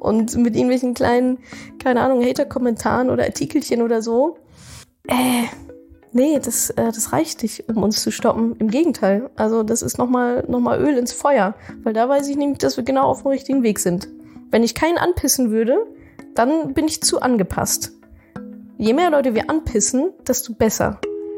und mit irgendwelchen kleinen, keine Ahnung, Hater-Kommentaren oder Artikelchen oder so. Nee, das reicht nicht, um uns zu stoppen. Im Gegenteil. Also das ist nochmal Öl ins Feuer. Weil da weiß ich nämlich, dass wir genau auf dem richtigen Weg sind. Wenn ich keinen anpissen würde, dann bin ich zu angepasst. Je mehr Leute wir anpissen, desto besser.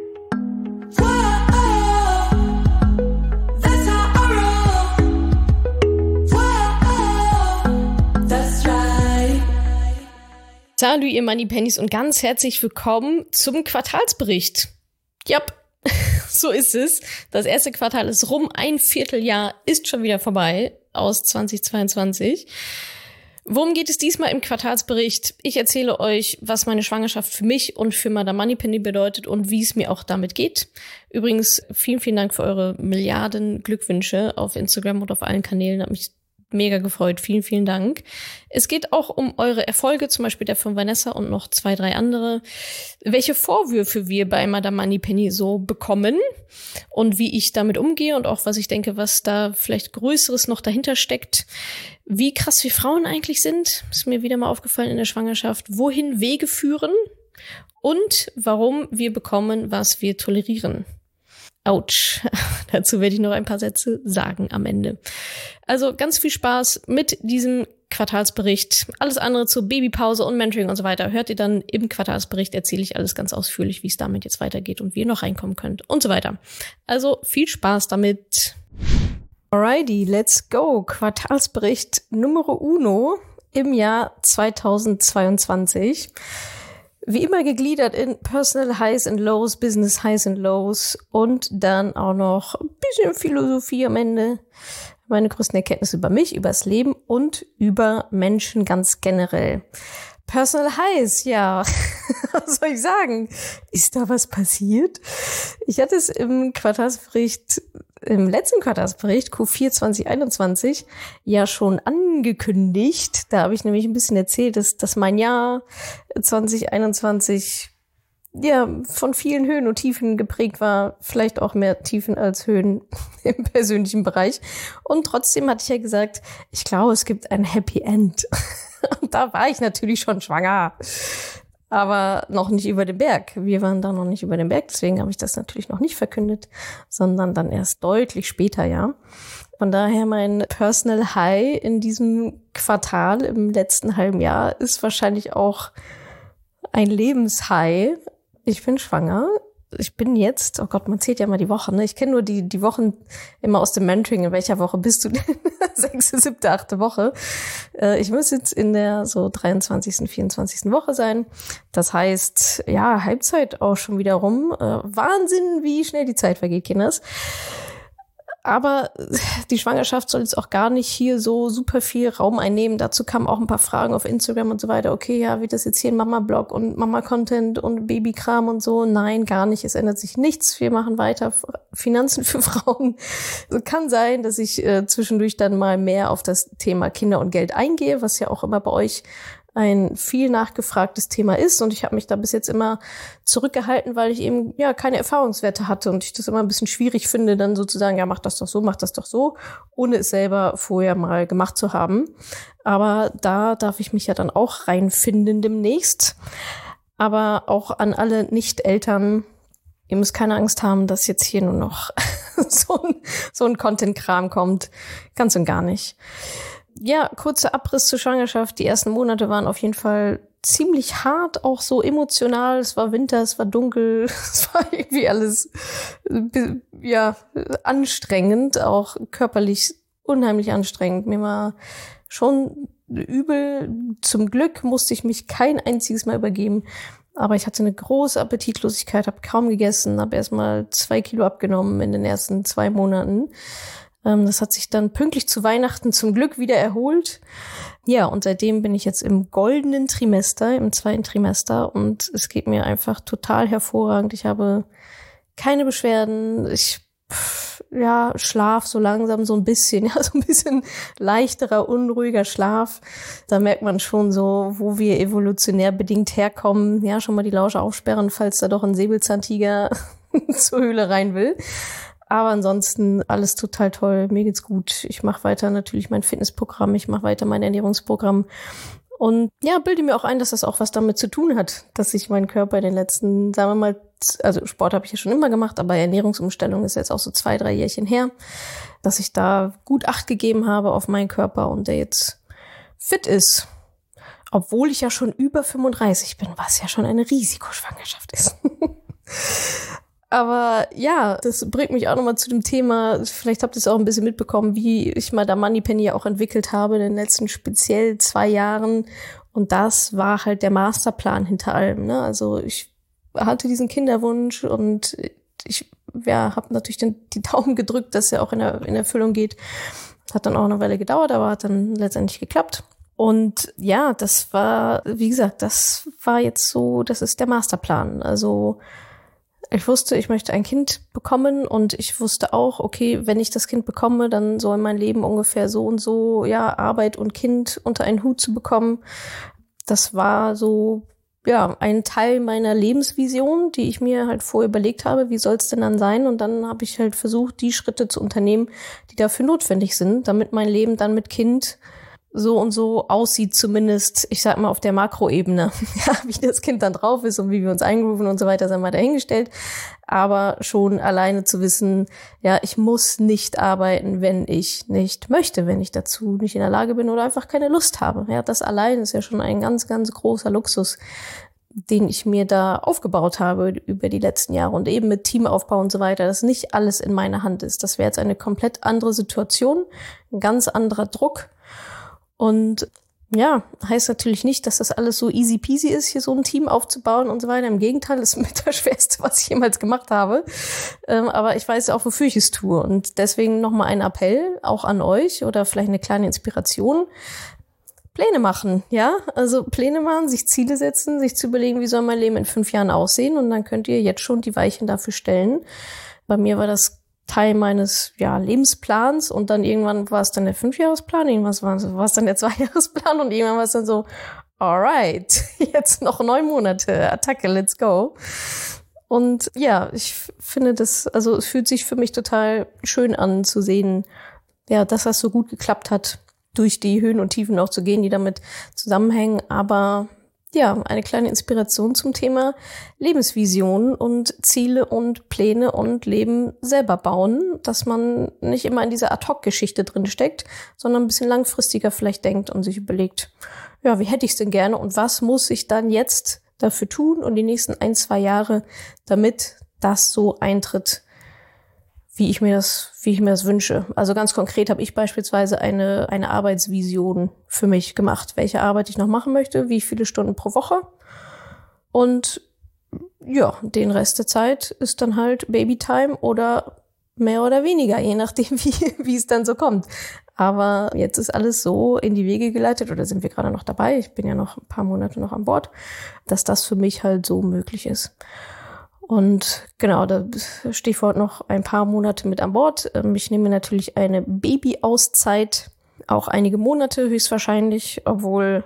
Salut, ihr Moneypennies und ganz herzlich willkommen zum Quartalsbericht. Jap, so ist es. Das erste Quartal ist rum, ein Vierteljahr ist schon wieder vorbei aus 2022. Worum geht es diesmal im Quartalsbericht? Ich erzähle euch, was meine Schwangerschaft für mich und für Madame Moneypenny bedeutet und wie es mir auch damit geht. Übrigens, vielen, vielen Dank für eure Milliarden Glückwünsche auf Instagram und auf allen Kanälen. Hat mich mega gefreut. Vielen, vielen Dank. Es geht auch um eure Erfolge, zum Beispiel der von Vanessa und noch 2, 3 andere. Welche Vorwürfe wir bei Madame Moneypenny so bekommen und wie ich damit umgehe und auch was ich denke, was da vielleicht Größeres noch dahinter steckt. Wie krass wir Frauen eigentlich sind, ist mir wieder mal aufgefallen in der Schwangerschaft. Wohin Wege führen und warum wir bekommen, was wir tolerieren. Autsch. Dazu werde ich noch ein paar Sätze sagen am Ende. Also ganz viel Spaß mit diesem Quartalsbericht. Alles andere zur Babypause und Mentoring und so weiter hört ihr dann im Quartalsbericht. Erzähle ich alles ganz ausführlich, wie es damit jetzt weitergeht und wie ihr noch reinkommen könnt und so weiter. Also viel Spaß damit. Alrighty, let's go. Quartalsbericht Numero uno im Jahr 2022. Wie immer gegliedert in Personal Highs and Lows, Business Highs and Lows und dann auch noch ein bisschen Philosophie am Ende. Meine größten Erkenntnisse über mich, über das Leben und über Menschen ganz generell. Personal Highs, ja, was soll ich sagen? Ist da was passiert? Ich hatte es im letzten Quartalsbericht, Q4 2021, ja schon angekündigt. Da habe ich nämlich ein bisschen erzählt, dass mein Jahr 2021 ja von vielen Höhen und Tiefen geprägt war. Vielleicht auch mehr Tiefen als Höhen im persönlichen Bereich. Und trotzdem hatte ich ja gesagt, ich glaube, es gibt ein Happy End. Und da war ich natürlich schon schwanger. Aber noch nicht über den Berg. Wir waren da noch nicht über den Berg, deswegen habe ich das natürlich noch nicht verkündet, sondern dann erst deutlich später, ja. Von daher mein Personal High in diesem Quartal im letzten halben Jahr ist wahrscheinlich auch ein Lebenshigh. Ich bin schwanger. Ich bin jetzt, oh Gott, man zählt ja mal die Wochen, ne? Ich kenne nur die Wochen immer aus dem Mentoring. In welcher Woche bist du denn? 6., 7., 8. Woche. Ich muss jetzt in der so 23., 24. Woche sein. Das heißt, ja, Halbzeit auch schon wieder rum. Wahnsinn, wie schnell die Zeit vergeht, Kinders. Aber die Schwangerschaft soll jetzt auch gar nicht hier so super viel Raum einnehmen. Dazu kamen auch ein paar Fragen auf Instagram und so weiter. Okay, ja, wird das jetzt hier ein Mama-Blog und Mama-Content und Babykram und so? Nein, gar nicht. Es ändert sich nichts. Wir machen weiter Finanzen für Frauen. Also kann sein, dass ich zwischendurch dann mal mehr auf das Thema Kinder und Geld eingehe, was ja auch immer bei euch ein viel nachgefragtes Thema ist. Und ich habe mich da bis jetzt immer zurückgehalten, weil ich eben ja keine Erfahrungswerte hatte und ich das immer ein bisschen schwierig finde, dann sozusagen, ja, mach das doch so, ohne es selber vorher mal gemacht zu haben. Aber da darf ich mich ja dann auch reinfinden demnächst. Aber auch an alle Nicht-Eltern, ihr müsst keine Angst haben, dass jetzt hier nur noch so ein Content-Kram kommt. Ganz und gar nicht. Ja, kurzer Abriss zur Schwangerschaft. Die ersten Monate waren auf jeden Fall ziemlich hart, auch so emotional. Es war Winter, es war dunkel, es war irgendwie alles, ja, anstrengend, auch körperlich unheimlich anstrengend. Mir war schon übel. Zum Glück musste ich mich kein einziges Mal übergeben. Aber ich hatte eine große Appetitlosigkeit, habe kaum gegessen, habe erst mal 2 Kilo abgenommen in den ersten 2 Monaten. Das hat sich dann pünktlich zu Weihnachten zum Glück wieder erholt. Ja, und seitdem bin ich jetzt im goldenen Trimester, im 2. Trimester und es geht mir einfach total hervorragend. Ich habe keine Beschwerden. Ich schlaf so langsam so ein bisschen leichterer, unruhiger Schlaf. Da merkt man schon so, wo wir evolutionär bedingt herkommen. Ja, schon mal die Lausche aufsperren, falls da doch ein Säbelzahntiger zur Höhle rein will. Aber ansonsten alles total toll. Mir geht's gut. Ich mache weiter natürlich mein Fitnessprogramm. Ich mache weiter mein Ernährungsprogramm. Und ja, bilde mir auch ein, dass das auch was damit zu tun hat, dass ich meinen Körper in den letzten, sagen wir mal, also Sport habe ich ja schon immer gemacht, aber Ernährungsumstellung ist jetzt auch so 2-3 Jährchen her, dass ich da gut Acht gegeben habe auf meinen Körper und der jetzt fit ist. Obwohl ich ja schon über 35 bin, was ja schon eine Risikoschwangerschaft ist. Aber ja, das bringt mich auch nochmal zu dem Thema, vielleicht habt ihr es auch ein bisschen mitbekommen, wie ich mal da Moneypenny ja auch entwickelt habe in den letzten speziell 2 Jahren. Und das war halt der Masterplan hinter allem, ne? Also ich hatte diesen Kinderwunsch und ich habe natürlich die Daumen gedrückt, dass er auch in Erfüllung geht. Hat dann auch eine Weile gedauert, aber hat dann letztendlich geklappt. Und ja, das war, wie gesagt, das war jetzt so, das ist der Masterplan. Also ich wusste, ich möchte ein Kind bekommen und ich wusste auch, okay, wenn ich das Kind bekomme, dann soll mein Leben ungefähr so und so, ja, Arbeit und Kind unter einen Hut zu bekommen. Das war so, ja, ein Teil meiner Lebensvision, die ich mir halt vorher überlegt habe, wie soll es denn dann sein? Und dann habe ich halt versucht, die Schritte zu unternehmen, die dafür notwendig sind, damit mein Leben dann mit Kind so und so aussieht, zumindest, ich sag mal, auf der Makroebene. Ja, wie das Kind dann drauf ist und wie wir uns eingrooven und so weiter, sind wir dahingestellt. Aber schon alleine zu wissen, ja, ich muss nicht arbeiten, wenn ich nicht möchte, wenn ich dazu nicht in der Lage bin oder einfach keine Lust habe. Ja, das allein ist ja schon ein ganz, ganz großer Luxus, den ich mir da aufgebaut habe über die letzten Jahre und eben mit Teamaufbau und so weiter, dass nicht alles in meiner Hand ist. Das wäre jetzt eine komplett andere Situation, ein ganz anderer Druck. Und ja, heißt natürlich nicht, dass das alles so easy peasy ist, hier so ein Team aufzubauen und so weiter. Im Gegenteil, das ist mit das Schwerste, was ich jemals gemacht habe. Aber ich weiß auch, wofür ich es tue. Und deswegen nochmal ein Appell auch an euch oder vielleicht eine kleine Inspiration. Pläne machen, ja? Also Pläne machen, sich Ziele setzen, sich zu überlegen, wie soll mein Leben in 5 Jahren aussehen. Und dann könnt ihr jetzt schon die Weichen dafür stellen. Bei mir war das Teil meines Lebensplans und dann irgendwann war es dann der 5-Jahresplan, irgendwann war es dann der 2-Jahresplan und irgendwann war es dann so, alright, jetzt noch 9 Monate, Attacke, let's go. Und ja, ich finde das, also es fühlt sich für mich total schön an zu sehen, ja, dass das so gut geklappt hat, durch die Höhen und Tiefen auch zu gehen, die damit zusammenhängen, aber ja, eine kleine Inspiration zum Thema Lebensvision und Ziele und Pläne und Leben selber bauen, dass man nicht immer in dieser Ad-Hoc-Geschichte drin steckt, sondern ein bisschen langfristiger vielleicht denkt und sich überlegt, ja, wie hätte ich es denn gerne und was muss ich dann jetzt dafür tun und die nächsten 1-2 Jahre, damit das so eintritt, wie ich mir das wünsche. Also ganz konkret habe ich beispielsweise eine Arbeitsvision für mich gemacht, welche Arbeit ich noch machen möchte, wie viele Stunden pro Woche. Und ja, den Rest der Zeit ist dann halt Babytime oder mehr oder weniger, je nachdem, wie es dann so kommt. Aber jetzt ist alles so in die Wege geleitet, oder sind wir gerade noch dabei, ich bin ja noch ein paar Monate noch an Bord, dass das für mich halt so möglich ist. Und genau, da Stichwort noch ein paar Monate mit an Bord. Ich nehme natürlich eine Babyauszeit, auch einige Monate höchstwahrscheinlich, obwohl,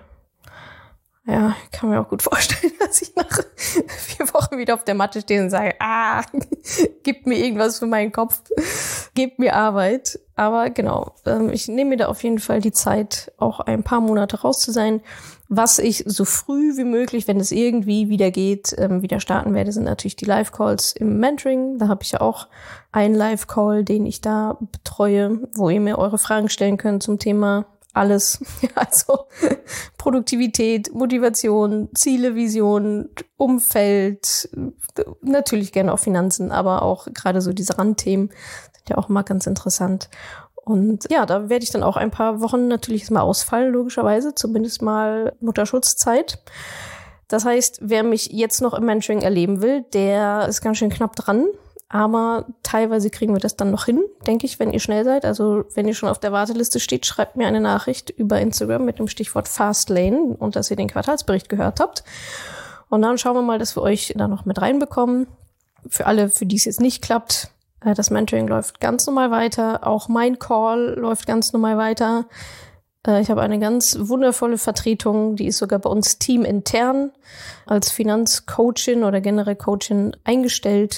ja, ich kann mir auch gut vorstellen, dass ich nach 4 Wochen wieder auf der Matte stehe und sage, gib mir irgendwas für meinen Kopf, gib mir Arbeit. Aber genau, ich nehme mir da auf jeden Fall die Zeit, auch ein paar Monate raus zu sein. Was ich so früh wie möglich, wenn es irgendwie wieder geht, wieder starten werde, sind natürlich die Live-Calls im Mentoring. Da habe ich ja auch einen Live-Call, den ich da betreue, wo ihr mir eure Fragen stellen könnt zum Thema alles. Also Produktivität, Motivation, Ziele, Vision, Umfeld, natürlich gerne auch Finanzen, aber auch gerade so diese Randthemen sind ja auch mal ganz interessant. Und ja, da werde ich dann auch ein paar Wochen natürlich mal ausfallen, logischerweise, zumindest mal Mutterschutzzeit. Das heißt, wer mich jetzt noch im Mentoring erleben will, der ist ganz schön knapp dran. Aber teilweise kriegen wir das dann noch hin, denke ich, wenn ihr schnell seid. Also wenn ihr schon auf der Warteliste steht, schreibt mir eine Nachricht über Instagram mit dem Stichwort Fastlane und dass ihr den Quartalsbericht gehört habt. Und dann schauen wir mal, dass wir euch da noch mit reinbekommen. Für alle, für die es jetzt nicht klappt, das Mentoring läuft ganz normal weiter. Auch mein Call läuft ganz normal weiter. Ich habe eine ganz wundervolle Vertretung, die ist sogar bei uns teamintern als Finanzcoachin oder generell Coachin eingestellt.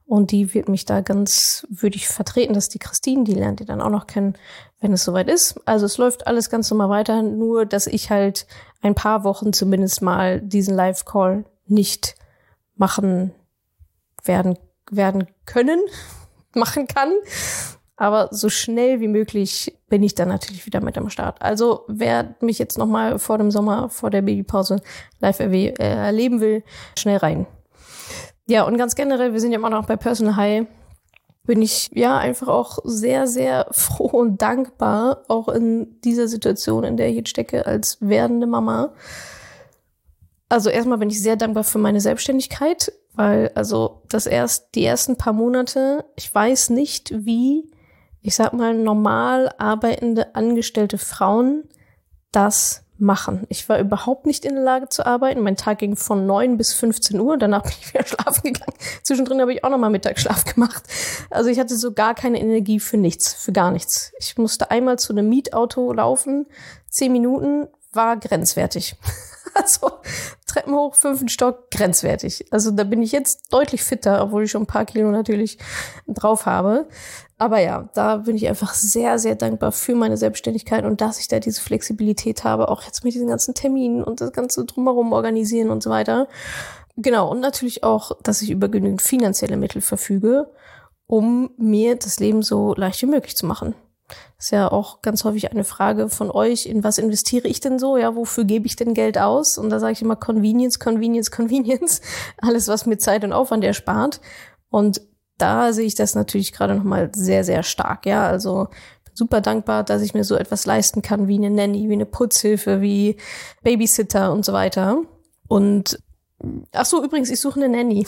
Und die wird mich da ganz würdig vertreten. Das ist die Christine, die lernt ihr dann auch noch kennen, wenn es soweit ist. Also es läuft alles ganz normal weiter, nur dass ich halt ein paar Wochen zumindest mal diesen Live-Call nicht machen werden können, machen kann. Aber so schnell wie möglich bin ich dann natürlich wieder mit am Start. Also wer mich jetzt nochmal vor dem Sommer, vor der Babypause live erleben will, schnell rein. Ja, und ganz generell, wir sind ja immer noch bei Personal High, bin ich ja einfach auch sehr, sehr froh und dankbar, auch in dieser Situation, in der ich jetzt stecke, als werdende Mama. Also erstmal bin ich sehr dankbar für meine Selbstständigkeit, weil also die ersten paar Monate, ich weiß nicht, wie, ich sag mal, normal arbeitende angestellte Frauen das machen. Ich war überhaupt nicht in der Lage zu arbeiten. Mein Tag ging von 9 bis 15 Uhr. Danach bin ich wieder schlafen gegangen. Zwischendrin habe ich auch nochmal Mittagsschlaf gemacht. Also ich hatte so gar keine Energie für nichts, für gar nichts. Ich musste einmal zu einem Mietauto laufen. 10 Minuten war grenzwertig. Also Treppen hoch, 5. Stock, grenzwertig. Also da bin ich jetzt deutlich fitter, obwohl ich schon ein paar Kilo natürlich drauf habe. Aber ja, da bin ich einfach sehr, sehr dankbar für meine Selbstständigkeit und dass ich da diese Flexibilität habe, auch jetzt mit diesen ganzen Terminen und das Ganze drumherum organisieren und so weiter. Genau, und natürlich auch, dass ich über genügend finanzielle Mittel verfüge, um mir das Leben so leicht wie möglich zu machen. Das ist ja auch ganz häufig eine Frage von euch, in was investiere ich denn so? Ja, wofür gebe ich denn Geld aus? Und da sage ich immer Convenience, Convenience, Convenience. Alles, was mir Zeit und Aufwand erspart. Und da sehe ich das natürlich gerade nochmal sehr, sehr stark. Ja, also super dankbar, dass ich mir so etwas leisten kann wie eine Nanny, wie eine Putzhilfe, wie Babysitter und so weiter. Und ach so, übrigens, ich suche eine Nanny.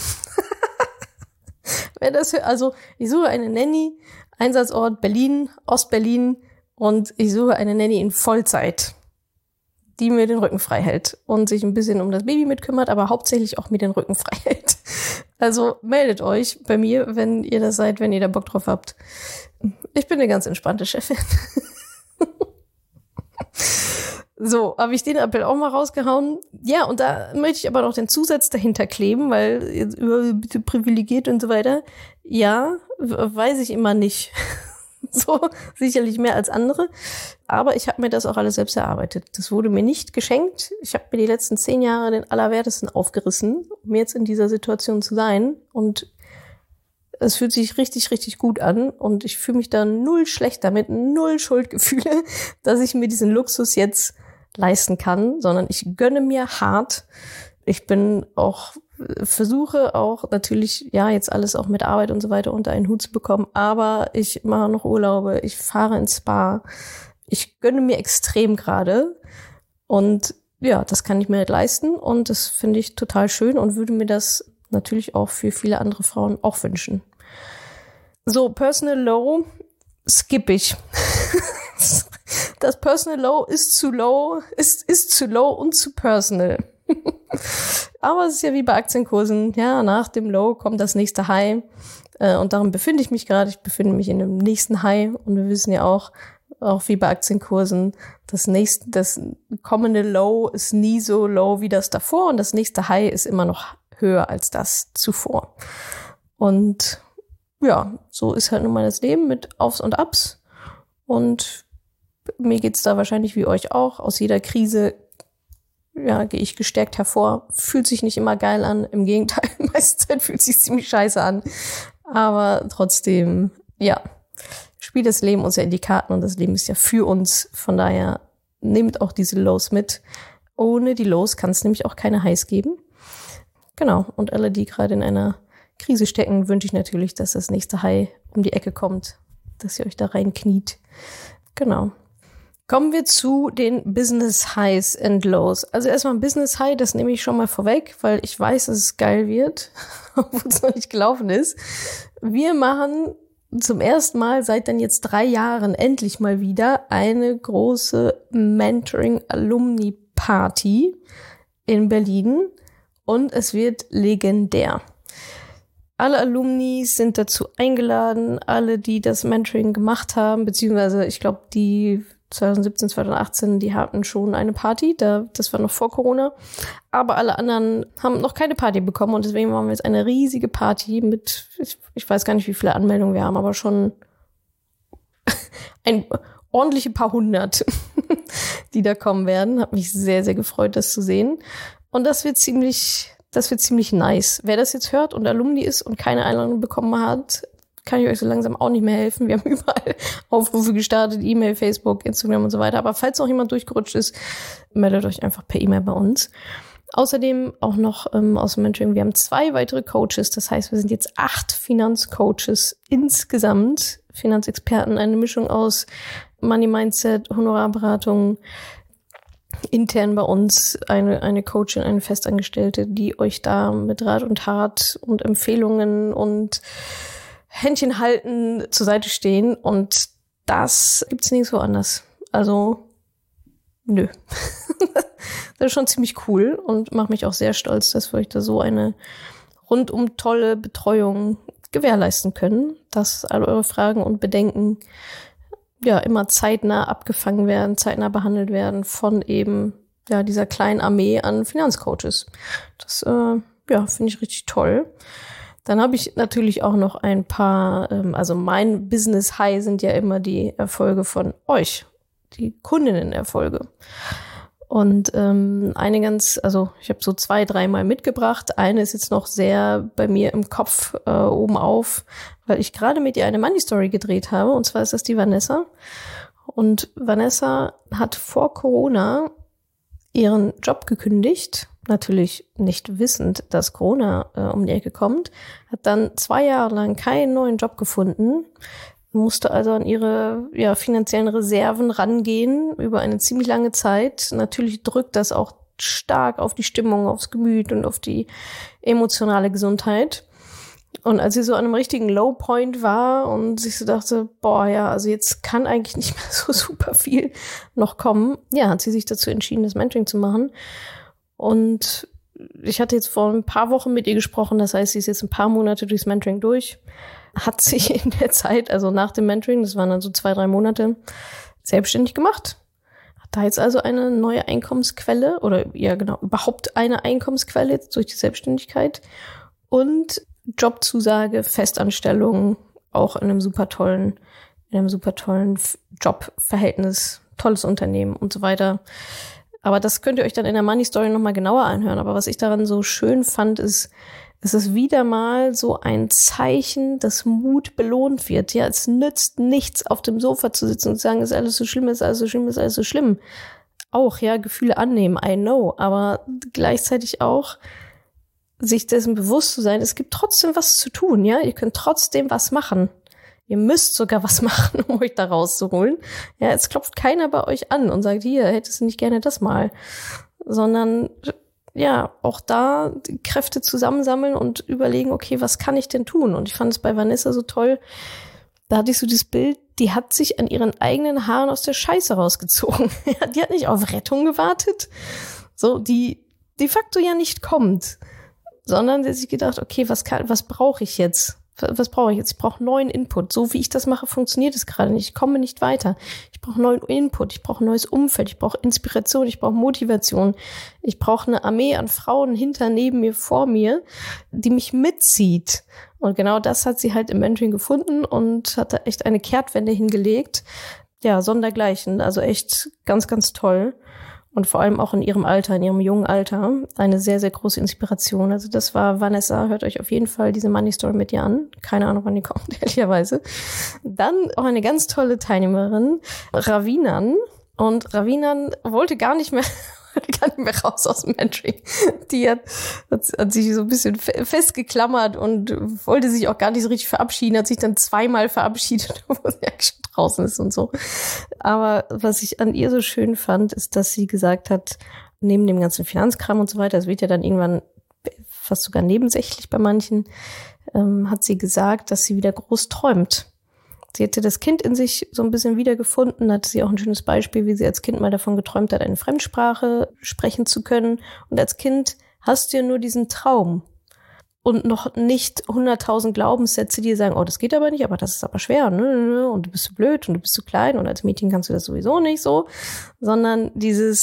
Also ich suche eine Nanny, Einsatzort Berlin, Ostberlin, und ich suche eine Nanny in Vollzeit, die mir den Rücken frei hält und sich ein bisschen um das Baby mitkümmert, aber hauptsächlich auch mir den Rücken frei hält. Also meldet euch bei mir, wenn ihr das seid, wenn ihr da Bock drauf habt. Ich bin eine ganz entspannte Chefin. So, habe ich den Appell auch mal rausgehauen. Ja, und da möchte ich aber noch den Zusatz dahinter kleben, weil jetzt bitte privilegiert und so weiter. Ja, weiß ich immer nicht. So, sicherlich mehr als andere. Aber ich habe mir das auch alles selbst erarbeitet. Das wurde mir nicht geschenkt. Ich habe mir die letzten 10 Jahre den Allerwertesten aufgerissen, um jetzt in dieser Situation zu sein. Und es fühlt sich richtig, richtig gut an. Und ich fühle mich da null schlecht damit, null Schuldgefühle, dass ich mir diesen Luxus jetzt leisten kann, sondern ich gönne mir hart. Ich bin auch, versuche auch natürlich, ja, jetzt alles auch mit Arbeit und so weiter unter einen Hut zu bekommen, aber ich mache noch Urlaube, ich fahre ins Spa, ich gönne mir extrem gerade und ja, das kann ich mir leisten und das finde ich total schön und würde mir das natürlich auch für viele andere Frauen auch wünschen. So, Personal Low skippe ich. Das Personal Low ist zu low, ist zu low und zu personal. Aber es ist ja wie bei Aktienkursen. Ja, nach dem Low kommt das nächste High. Und darum befinde ich mich gerade. Ich befinde mich in dem nächsten High. Und wir wissen ja auch wie bei Aktienkursen, das kommende Low ist nie so low wie das davor. Und das nächste High ist immer noch höher als das zuvor. Und ja, so ist halt nun mal das Leben mit Aufs und Ups. Und mir geht's da wahrscheinlich wie euch auch. Aus jeder Krise, ja, gehe ich gestärkt hervor. Fühlt sich nicht immer geil an. Im Gegenteil, meiste Zeit fühlt sich ziemlich scheiße an. Aber trotzdem, ja, spielt das Leben uns ja in die Karten und das Leben ist ja für uns. Von daher nehmt auch diese Lows mit. Ohne die Lows kann es nämlich auch keine Highs geben. Genau. Und alle, die gerade in einer Krise stecken, wünsche ich natürlich, dass das nächste High um die Ecke kommt, dass ihr euch da reinkniet. Genau. Kommen wir zu den Business Highs and Lows. Also erstmal ein Business High, das nehme ich schon mal vorweg, weil ich weiß, dass es geil wird, obwohl es noch nicht gelaufen ist. Wir machen zum ersten Mal seit dann jetzt 3 Jahren endlich mal wieder eine große Mentoring-Alumni-Party in Berlin und es wird legendär. Alle Alumnis sind dazu eingeladen, alle, die das Mentoring gemacht haben, beziehungsweise ich glaube, die 2017, 2018, die hatten schon eine Party, das war noch vor Corona, aber alle anderen haben noch keine Party bekommen und deswegen machen wir jetzt eine riesige Party mit, ich weiß gar nicht, wie viele Anmeldungen wir haben, aber schon ein ordentliche paar hundert, die da kommen werden. Hat mich sehr, sehr gefreut, das zu sehen. Und das wird ziemlich nice. Wer das jetzt hört und Alumni ist und keine Einladung bekommen hat, kann ich euch so langsam auch nicht mehr helfen. Wir haben überall Aufrufe gestartet, E-Mail, Facebook, Instagram und so weiter. Aber falls noch jemand durchgerutscht ist, meldet euch einfach per E-Mail bei uns. Außerdem auch noch aus dem Mentoring, wir haben 2 weitere Coaches. Das heißt, wir sind jetzt 8 Finanzcoaches insgesamt. Finanzexperten, eine Mischung aus Money Mindset, Honorarberatung, intern bei uns eine Coachin, eine Festangestellte, die euch da mit Rat und Tat und Empfehlungen und Händchen halten zur Seite stehen. Und das gibt's nirgendwo anders. Also, nö. Das ist schon ziemlich cool und macht mich auch sehr stolz, dass wir euch da so eine rundum tolle Betreuung gewährleisten können, dass all eure Fragen und Bedenken ja immer zeitnah abgefangen werden, zeitnah behandelt werden von eben ja dieser kleinen Armee an Finanzcoaches. Das finde ich richtig toll. Dann habe ich natürlich auch noch ein paar, also mein Business High sind ja immer die Erfolge von euch, die Kundinnen-Erfolge. Und ich habe so 2-3 Mal mitgebracht. Eine ist jetzt noch sehr bei mir im Kopf oben auf, weil ich gerade mit ihr eine Money Story gedreht habe. Und zwar ist das die Vanessa. Und Vanessa hat vor Corona ihren Job gekündigt, natürlich nicht wissend, dass Corona um die Ecke kommt, hat dann 2 Jahre lang keinen neuen Job gefunden, musste also an ihre finanziellen Reserven rangehen über eine ziemlich lange Zeit. Natürlich drückt das auch stark auf die Stimmung, aufs Gemüt und auf die emotionale Gesundheit. Und als sie so an einem richtigen Low-Point war und sich so dachte, also jetzt kann eigentlich nicht mehr so super viel noch kommen, hat sie sich dazu entschieden, das Mentoring zu machen. Und ich hatte jetzt vor ein paar Wochen mit ihr gesprochen, das heißt, sie ist jetzt ein paar Monate durchs Mentoring durch, hat sich in der Zeit, also nach dem Mentoring, das waren dann so 2-3 Monate, selbstständig gemacht. Hat da jetzt also eine neue Einkommensquelle überhaupt eine Einkommensquelle jetzt durch die Selbstständigkeit und Jobzusage, Festanstellung, auch in einem super tollen Jobverhältnis, tolles Unternehmen und so weiter. Aber das könnt ihr euch dann in der Money Story nochmal genauer anhören. Aber was ich daran so schön fand, ist, es ist wieder mal so ein Zeichen, dass Mut belohnt wird. Ja, es nützt nichts, auf dem Sofa zu sitzen und zu sagen, ist alles so schlimm, ist alles so schlimm, ist alles so schlimm. Auch, Gefühle annehmen, I know. Aber gleichzeitig auch sich dessen bewusst zu sein, es gibt trotzdem was zu tun, ihr könnt trotzdem was machen. Ihr müsst sogar was machen, um euch da rauszuholen. Ja, es klopft keiner bei euch an und sagt, hier, hättest du nicht gerne das mal. Sondern, auch da die Kräfte zusammensammeln und überlegen, okay, was kann ich denn tun? Und ich fand es bei Vanessa so toll, da hatte ich so dieses Bild, die hat sich an ihren eigenen Haaren aus der Scheiße rausgezogen. Die hat nicht auf Rettung gewartet, so, die de facto ja nicht kommt. Sondern sie hat sich gedacht, okay, was brauche ich jetzt? Was brauche ich jetzt? Ich brauche neuen Input. So wie ich das mache, funktioniert es gerade nicht. Ich komme nicht weiter. Ich brauche neuen Input. Ich brauche ein neues Umfeld. Ich brauche Inspiration. Ich brauche Motivation. Ich brauche eine Armee an Frauen hinter, neben mir, vor mir, die mich mitzieht. Und genau das hat sie halt im Mentoring gefunden und hat da echt eine Kehrtwende hingelegt. Ja, sondergleichen. Also echt ganz, ganz toll. Und vor allem auch in ihrem Alter, in ihrem jungen Alter, eine sehr, sehr große Inspiration. Also das war Vanessa. Hört euch auf jeden Fall diese Money Story mit ihr an. Keine Ahnung, wann die kommt, ehrlicherweise. Dann auch eine ganz tolle Teilnehmerin, Ravinan. Und Ravinan wollte gar nicht mehr raus aus dem Mentoring. Die hat sich so ein bisschen festgeklammert und wollte sich auch gar nicht so richtig verabschieden, hat sich dann 2-mal verabschiedet, obwohl sie eigentlich schon draußen ist und so. Aber was ich an ihr so schön fand, ist, dass sie gesagt hat, neben dem ganzen Finanzkram und so weiter, das wird ja dann irgendwann fast sogar nebensächlich bei manchen, hat sie gesagt, dass sie wieder groß träumt. Sie hatte das Kind in sich so ein bisschen wiedergefunden, hatte sie auch ein schönes Beispiel, wie sie als Kind mal davon geträumt hat, eine Fremdsprache sprechen zu können. Und als Kind hast du ja nur diesen Traum. und noch nicht 100.000 Glaubenssätze, die sagen, oh, das geht aber nicht, aber das ist aber schwer, ne? Und du bist zu blöd und du bist zu klein und als Mädchen kannst du das sowieso nicht so, sondern diese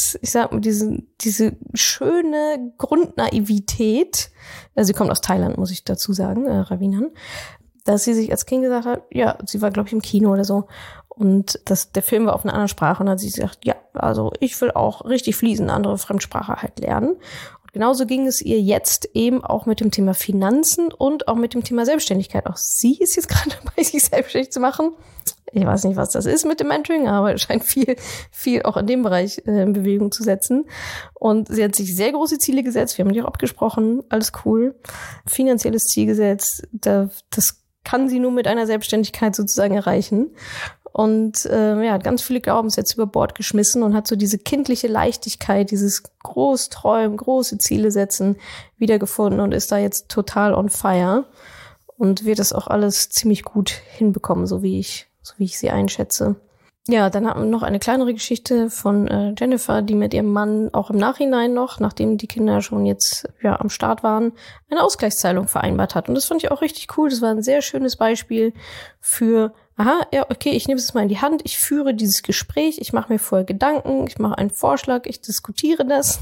schöne Grundnaivität, sie kommt aus Thailand, muss ich dazu sagen, Ravinan, dass sie sich als Kind gesagt hat, ja, sie war, glaube ich, im Kino oder so, und der Film war auf einer anderen Sprache und dann hat sie gesagt, ja, also ich will auch richtig fließend andere Fremdsprache halt lernen. Genauso ging es ihr jetzt eben auch mit dem Thema Finanzen und auch mit dem Thema Selbstständigkeit. Auch sie ist jetzt gerade dabei, sich selbstständig zu machen. Ich weiß nicht, was das ist mit dem Mentoring, aber es scheint viel auch in dem Bereich in Bewegung zu setzen. Und sie hat sich sehr große Ziele gesetzt. Wir haben die auch abgesprochen. Alles cool. Finanzielles Ziel gesetzt. Das kann sie nur mit einer Selbstständigkeit sozusagen erreichen. Und hat ganz viele Glaubenssätze über Bord geschmissen und hat so diese kindliche Leichtigkeit, dieses Großträumen, große Ziele setzen wiedergefunden und ist da jetzt total on fire und wird das auch alles ziemlich gut hinbekommen, so wie ich sie einschätze. Ja, dann haben wir noch eine kleinere Geschichte von Jennifer, die mit ihrem Mann auch im Nachhinein noch, nachdem die Kinder schon jetzt am Start waren, eine Ausgleichszahlung vereinbart hat. Und das fand ich auch richtig cool. Das war ein sehr schönes Beispiel für ich nehme es mal in die Hand, ich führe dieses Gespräch, ich mache mir vorher Gedanken, ich mache einen Vorschlag, ich diskutiere das.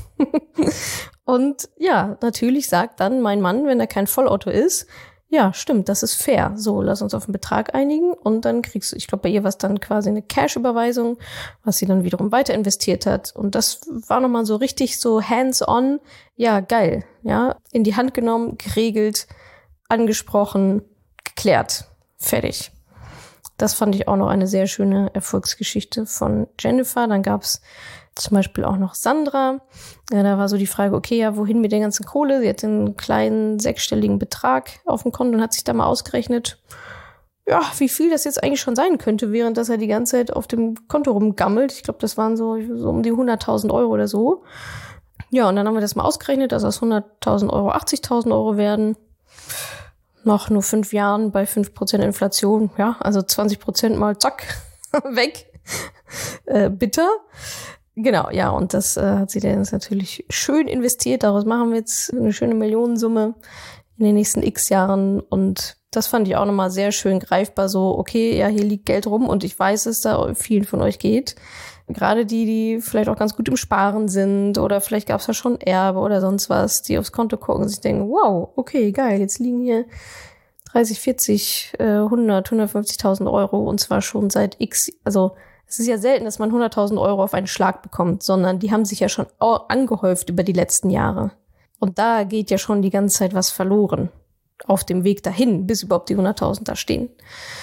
Und ja, natürlich sagt dann mein Mann, wenn er kein Vollauto ist, ja, stimmt, das ist fair. So, lass uns auf einen Betrag einigen und dann kriegst du, ich glaube, bei ihr war es dann quasi eine Cash-Überweisung, was sie dann wiederum weiter investiert hat. Und das war nochmal so richtig so hands-on, ja, geil, ja, in die Hand genommen, geregelt, angesprochen, geklärt, fertig. Das fand ich auch noch eine sehr schöne Erfolgsgeschichte von Jennifer. Dann gab es zum Beispiel auch noch Sandra. Ja, da war so die Frage, okay, ja, wohin mit der ganzen Kohle? Sie hatte einen kleinen 6-stelligen Betrag auf dem Konto und hat sich da mal ausgerechnet, ja, wie viel das jetzt eigentlich schon sein könnte, während dass er die ganze Zeit auf dem Konto rumgammelt. Ich glaube, das waren so um die 100.000 Euro oder so. Ja, und dann haben wir das mal ausgerechnet, dass aus 100.000 Euro 80.000 Euro werden. Nach nur 5 Jahren bei 5% Inflation, ja, also 20% mal zack, weg. Bitter. Genau, ja, und das hat sie dann jetzt natürlich schön investiert. Daraus machen wir jetzt eine schöne Millionensumme in den nächsten x Jahren. Und das fand ich auch nochmal sehr schön greifbar. So, okay, ja, hier liegt Geld rum und ich weiß, es da vielen von euch geht. Gerade die vielleicht auch ganz gut im Sparen sind oder vielleicht gab es ja schon Erbe oder sonst was, die aufs Konto gucken und sich denken, wow, okay, geil, jetzt liegen hier 30, 40, 100, 150.000 Euro und zwar schon seit x, also es ist ja selten, dass man 100.000 Euro auf einen Schlag bekommt, sondern die haben sich ja schon angehäuft über die letzten Jahre. Und da geht ja schon die ganze Zeit was verloren auf dem Weg dahin, bis überhaupt die 100.000 da stehen.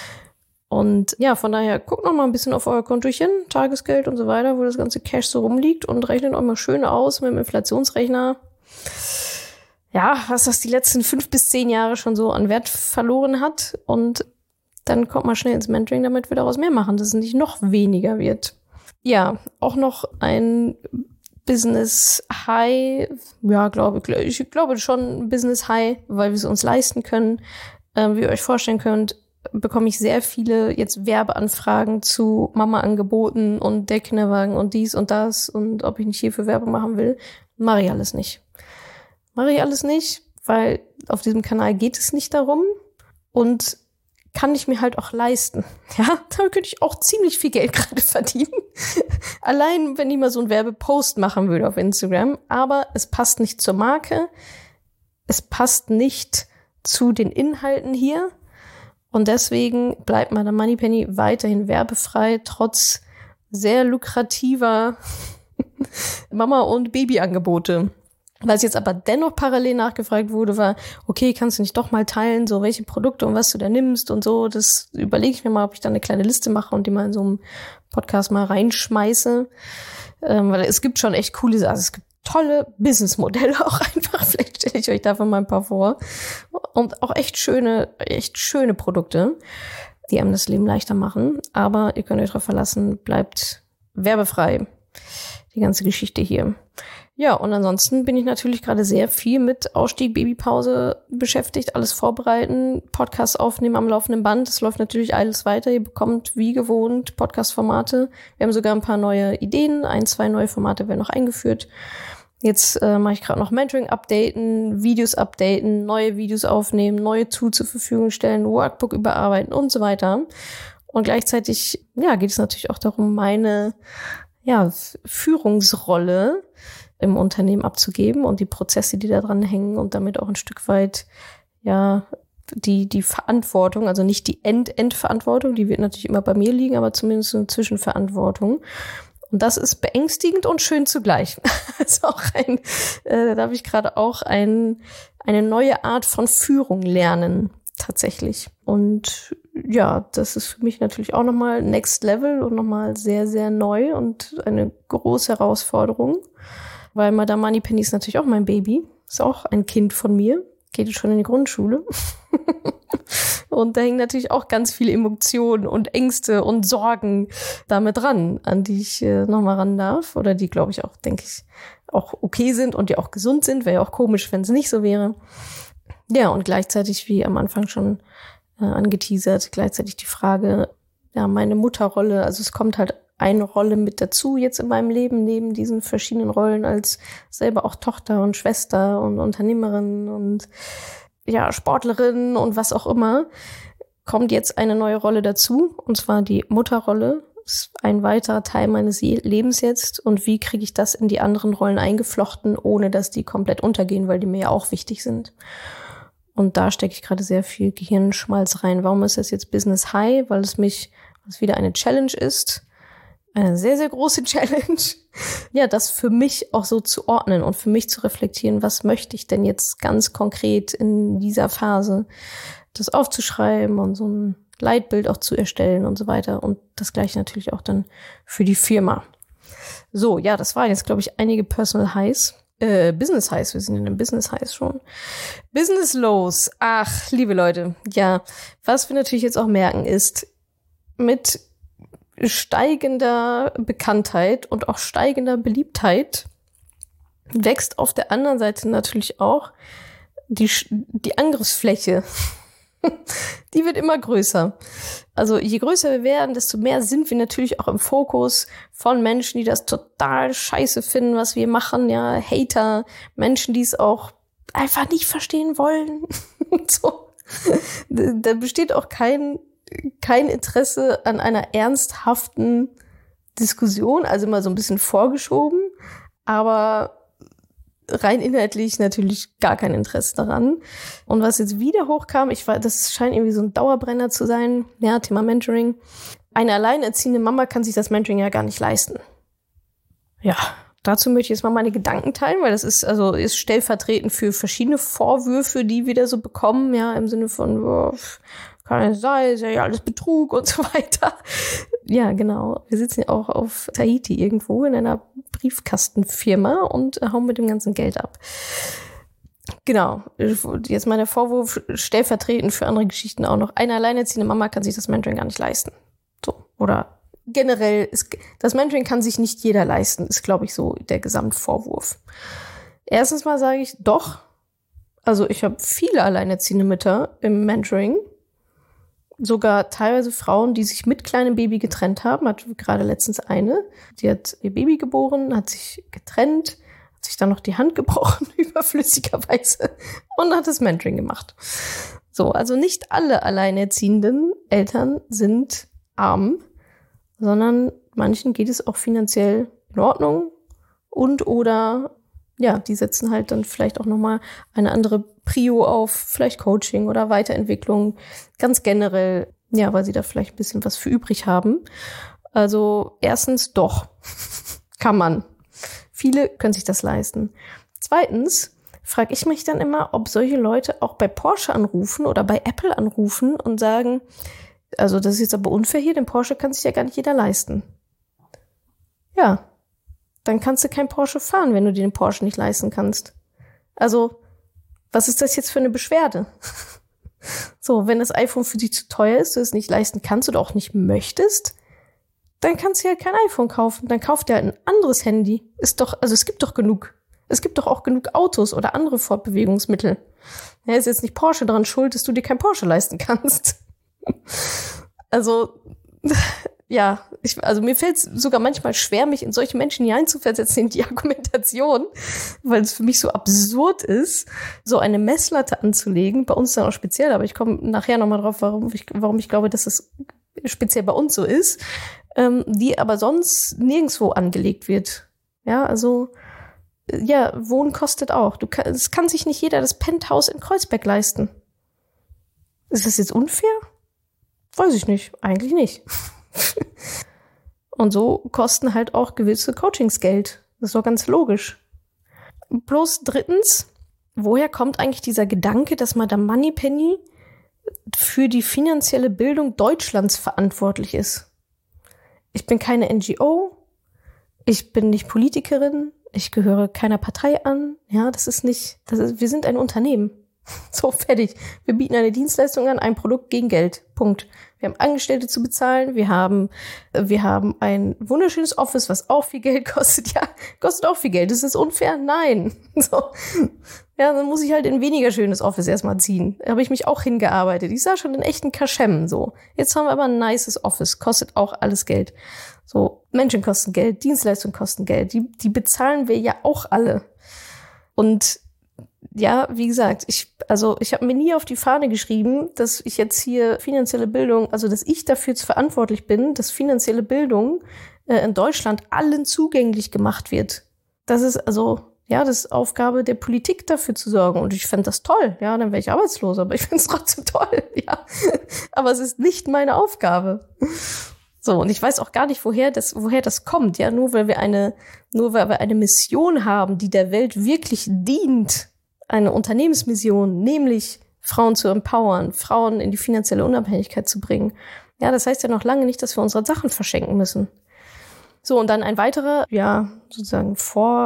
Und ja, von daher guckt noch mal ein bisschen auf euer Kontochen, Tagesgeld und so weiter, wo das ganze Cash so rumliegt und rechnet euch mal schön aus mit dem Inflationsrechner. Ja, was das die letzten 5 bis 10 Jahre schon so an Wert verloren hat. Und dann kommt mal schnell ins Mentoring, damit wir daraus mehr machen, dass es nicht noch weniger wird. Ja, auch noch ein Business High. Ja, ich glaube schon Business High, weil wir es uns leisten können. Wie ihr euch vorstellen könnt, bekomme ich sehr viele jetzt Werbeanfragen zu Mama-Angeboten und der Kinderwagen und dies und das und ob ich nicht hierfür Werbung machen will. Mache ich alles nicht. Weil auf diesem Kanal geht es nicht darum und kann ich mir halt auch leisten. Ja, damit könnte ich auch ziemlich viel Geld gerade verdienen. Allein, wenn ich mal so einen Werbepost machen würde auf Instagram. Aber es passt nicht zur Marke. Es passt nicht zu den Inhalten hier. Und deswegen bleibt meine Moneypenny weiterhin werbefrei, trotz sehr lukrativer Mama- und Babyangebote. Was jetzt aber dennoch parallel nachgefragt wurde, war, okay, kannst du nicht doch mal teilen, so welche Produkte und was du da nimmst und so. Das überlege ich mir mal, ob ich da eine kleine Liste mache und die mal in so einem Podcast mal reinschmeiße. Weil es gibt schon echt coole Sachen. Also es gibt tolle Businessmodelle auch einfach. Vielleicht stelle ich euch davon mal ein paar vor. Und auch echt schöne Produkte, die einem das Leben leichter machen. Aber ihr könnt euch darauf verlassen, bleibt werbefrei. Die ganze Geschichte hier. Ja, und ansonsten bin ich natürlich gerade sehr viel mit Ausstieg, Babypause beschäftigt, alles vorbereiten, Podcasts aufnehmen am laufenden Band. Es läuft natürlich alles weiter. Ihr bekommt wie gewohnt Podcast-Formate. Wir haben sogar ein paar neue Ideen. 1, 2 neue Formate werden noch eingeführt. Jetzt mache ich gerade noch Mentoring updaten, Videos updaten, neue Videos aufnehmen, neue Tools zur Verfügung stellen, Workbook überarbeiten und so weiter. Und gleichzeitig, geht es natürlich auch darum, meine Führungsrolle im Unternehmen abzugeben und die Prozesse, die da dran hängen und damit auch ein Stück weit, die Verantwortung, also nicht die Endverantwortung, die wird natürlich immer bei mir liegen, aber zumindest eine Zwischenverantwortung. Und das ist beängstigend und schön zugleich. Also auch da darf ich gerade auch eine neue Art von Führung lernen, tatsächlich. Und das ist für mich natürlich auch nochmal Next Level und nochmal sehr, sehr neu und eine große Herausforderung. Weil Madame Moneypenny ist natürlich auch mein Baby. Ist auch ein Kind von mir. Geht schon in die Grundschule. Und da hängen natürlich auch ganz viele Emotionen und Ängste und Sorgen damit ran, an die ich nochmal ran darf. Oder die, glaube ich, auch, denke ich, auch okay sind und die auch gesund sind. Wäre ja auch komisch, wenn es nicht so wäre. Ja, und gleichzeitig, wie am Anfang schon angeteasert, gleichzeitig die Frage, meine Mutterrolle. Also es kommt halt eine Rolle mit dazu jetzt in meinem Leben, neben diesen verschiedenen Rollen als selber auch Tochter und Schwester und Unternehmerin und Sportlerin und was auch immer, kommt jetzt eine neue Rolle dazu, und zwar die Mutterrolle. Das ist ein weiterer Teil meines Lebens jetzt. Und wie kriege ich das in die anderen Rollen eingeflochten, ohne dass die komplett untergehen, weil die mir ja auch wichtig sind. Und da stecke ich gerade sehr viel Gehirnschmalz rein. Warum ist das jetzt Business High? Weil es wieder eine Challenge ist. Eine sehr, sehr große Challenge. Das für mich auch so zu ordnen und für mich zu reflektieren, was möchte ich denn jetzt ganz konkret in dieser Phase, das aufzuschreiben und so ein Leitbild auch zu erstellen und so weiter. Und das gleiche natürlich auch dann für die Firma. So, das waren jetzt, glaube ich, einige Personal Highs. Business Highs, wir sind in den Business Highs schon. Business Lows. Ach, liebe Leute. Was wir natürlich jetzt auch merken ist, mit steigender Bekanntheit und auch steigender Beliebtheit wächst auf der anderen Seite natürlich auch die Angriffsfläche. Die wird immer größer. Also je größer wir werden, desto mehr sind wir natürlich auch im Fokus von Menschen, die das total scheiße finden, was wir machen. Hater, Menschen, die es auch einfach nicht verstehen wollen. So. Da besteht auch kein Interesse an einer ernsthaften Diskussion, also mal so ein bisschen vorgeschoben, aber rein inhaltlich natürlich gar kein Interesse daran. Und was jetzt wieder hochkam, das scheint irgendwie so ein Dauerbrenner zu sein, Thema Mentoring. Eine alleinerziehende Mama kann sich das Mentoring ja gar nicht leisten. Dazu möchte ich jetzt mal meine Gedanken teilen, weil das ist stellvertretend für verschiedene Vorwürfe, die wir da so bekommen, im Sinne von, kann es sein, ist ja alles Betrug und so weiter. Ja, genau. Wir sitzen ja auch auf Tahiti irgendwo in einer Briefkastenfirma und hauen mit dem ganzen Geld ab. Genau. Jetzt mein Vorwurf stellvertretend für andere Geschichten auch noch. Eine alleinerziehende Mama kann sich das Mentoring gar nicht leisten. So. Oder generell, das Mentoring kann sich nicht jeder leisten, ist, glaube ich, so der Gesamtvorwurf. Erstens mal sage ich doch, also ich habe viele alleinerziehende Mütter im Mentoring, sogar teilweise Frauen, die sich mit kleinem Baby getrennt haben. Hatte gerade letztens eine, die hat ihr Baby geboren, hat sich getrennt, hat sich dann noch die Hand gebrochen, überflüssigerweise, und hat das Mentoring gemacht. So, also nicht alle alleinerziehenden Eltern sind arm, sondern manchen geht es auch finanziell in Ordnung oder die setzen halt dann vielleicht auch nochmal eine andere Prio auf, vielleicht Coaching oder Weiterentwicklung, ganz generell, weil sie da vielleicht ein bisschen was für übrig haben. Also erstens doch, kann man. Viele können sich das leisten. Zweitens frage ich mich dann immer, ob solche Leute auch bei Porsche anrufen oder bei Apple anrufen und sagen, also das ist jetzt aber unfair hier, denn Porsche kann sich ja gar nicht jeder leisten. Dann kannst du kein Porsche fahren, wenn du dir den Porsche nicht leisten kannst. Also, was ist das jetzt für eine Beschwerde? So, wenn das iPhone für dich zu teuer ist, du es nicht leisten kannst oder auch nicht möchtest, dann kannst du ja kein iPhone kaufen. Dann kauf dir halt ein anderes Handy. Es gibt doch genug. Es gibt doch auch genug Autos oder andere Fortbewegungsmittel. Ist jetzt nicht Porsche dran schuld, dass du dir kein Porsche leisten kannst. Also, also mir fällt es sogar manchmal schwer, mich in solche Menschen hineinzuversetzen in die Argumentation, weil es für mich so absurd ist, so eine Messlatte anzulegen, bei uns dann auch speziell, aber ich komme nachher nochmal drauf, warum ich glaube, dass es speziell bei uns so ist, die aber sonst nirgendwo angelegt wird. Ja, also Wohnen kostet auch. Es kann sich nicht jeder das Penthouse in Kreuzberg leisten. Ist das jetzt unfair? Weiß ich nicht. Eigentlich nicht. Und so kosten halt auch gewisse Coachings Geld. Das ist doch ganz logisch. Bloß drittens, woher kommt eigentlich dieser Gedanke, dass Madame Moneypenny für die finanzielle Bildung Deutschlands verantwortlich ist? Ich bin keine NGO, ich bin nicht Politikerin, ich gehöre keiner Partei an. Ja, wir sind ein Unternehmen. So, fertig. Wir bieten eine Dienstleistung an, ein Produkt gegen Geld. Punkt. Wir haben Angestellte zu bezahlen, wir haben ein wunderschönes Office, was auch viel Geld kostet. Ja, kostet auch viel Geld. Ist das unfair? Nein. So. Ja, dann muss ich halt in ein weniger schönes Office erstmal ziehen. Da habe ich mich auch hingearbeitet. Ich sah schon in echten Kaschem, so. Jetzt haben wir aber ein nices Office. Kostet auch alles Geld. So, Menschen kosten Geld, Dienstleistungen kosten Geld. Die bezahlen wir ja auch alle. Und ja, wie gesagt, ich habe mir nie auf die Fahne geschrieben, dass ich jetzt hier finanzielle Bildung, also dass ich dafür jetzt verantwortlich bin, dass finanzielle Bildung in Deutschland allen zugänglich gemacht wird. Das ist das ist Aufgabe der Politik, dafür zu sorgen. Und ich fände das toll. Ja, dann wäre ich arbeitslos, aber ich finde es trotzdem toll. Ja, aber es ist nicht meine Aufgabe. So, und ich weiß auch gar nicht, woher das kommt. Ja, nur weil wir eine Mission haben, die der Welt wirklich dient. Eine Unternehmensmission, nämlich Frauen zu empowern, Frauen in die finanzielle Unabhängigkeit zu bringen. Ja, das heißt ja noch lange nicht, dass wir unsere Sachen verschenken müssen. So, und dann ein weiterer, sozusagen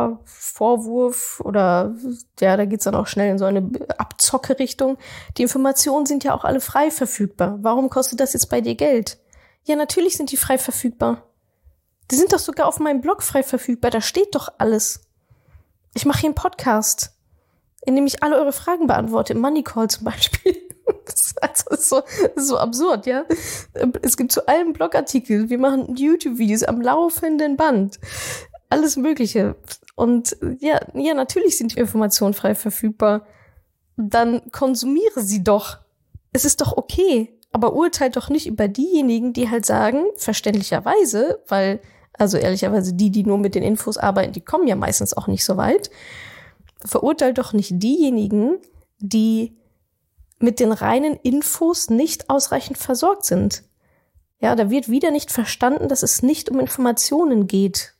Vorwurf oder, da geht's dann auch schnell in so eine Abzocke-Richtung. Die Informationen sind ja auch alle frei verfügbar. Warum kostet das jetzt bei dir Geld? Ja, natürlich sind die frei verfügbar. Die sind doch sogar auf meinem Blog frei verfügbar. Da steht doch alles. Ich mache hier einen Podcast, in dem ich alle eure Fragen beantworte, im Money Call zum Beispiel. Das ist so absurd, ja. Es gibt zu allem Blogartikel, wir machen YouTube-Videos am laufenden Band. Alles Mögliche. Und ja, natürlich sind die Informationen frei verfügbar. Dann konsumiere sie doch. Es ist doch okay. Aber urteilt doch nicht über diejenigen, die halt sagen, verständlicherweise, weil, also ehrlicherweise die nur mit den Infos arbeiten, die kommen ja meistens auch nicht so weit. Verurteilt doch nicht diejenigen, die mit den reinen Infos nicht ausreichend versorgt sind. Ja, da wird wieder nicht verstanden, dass es nicht um Informationen geht.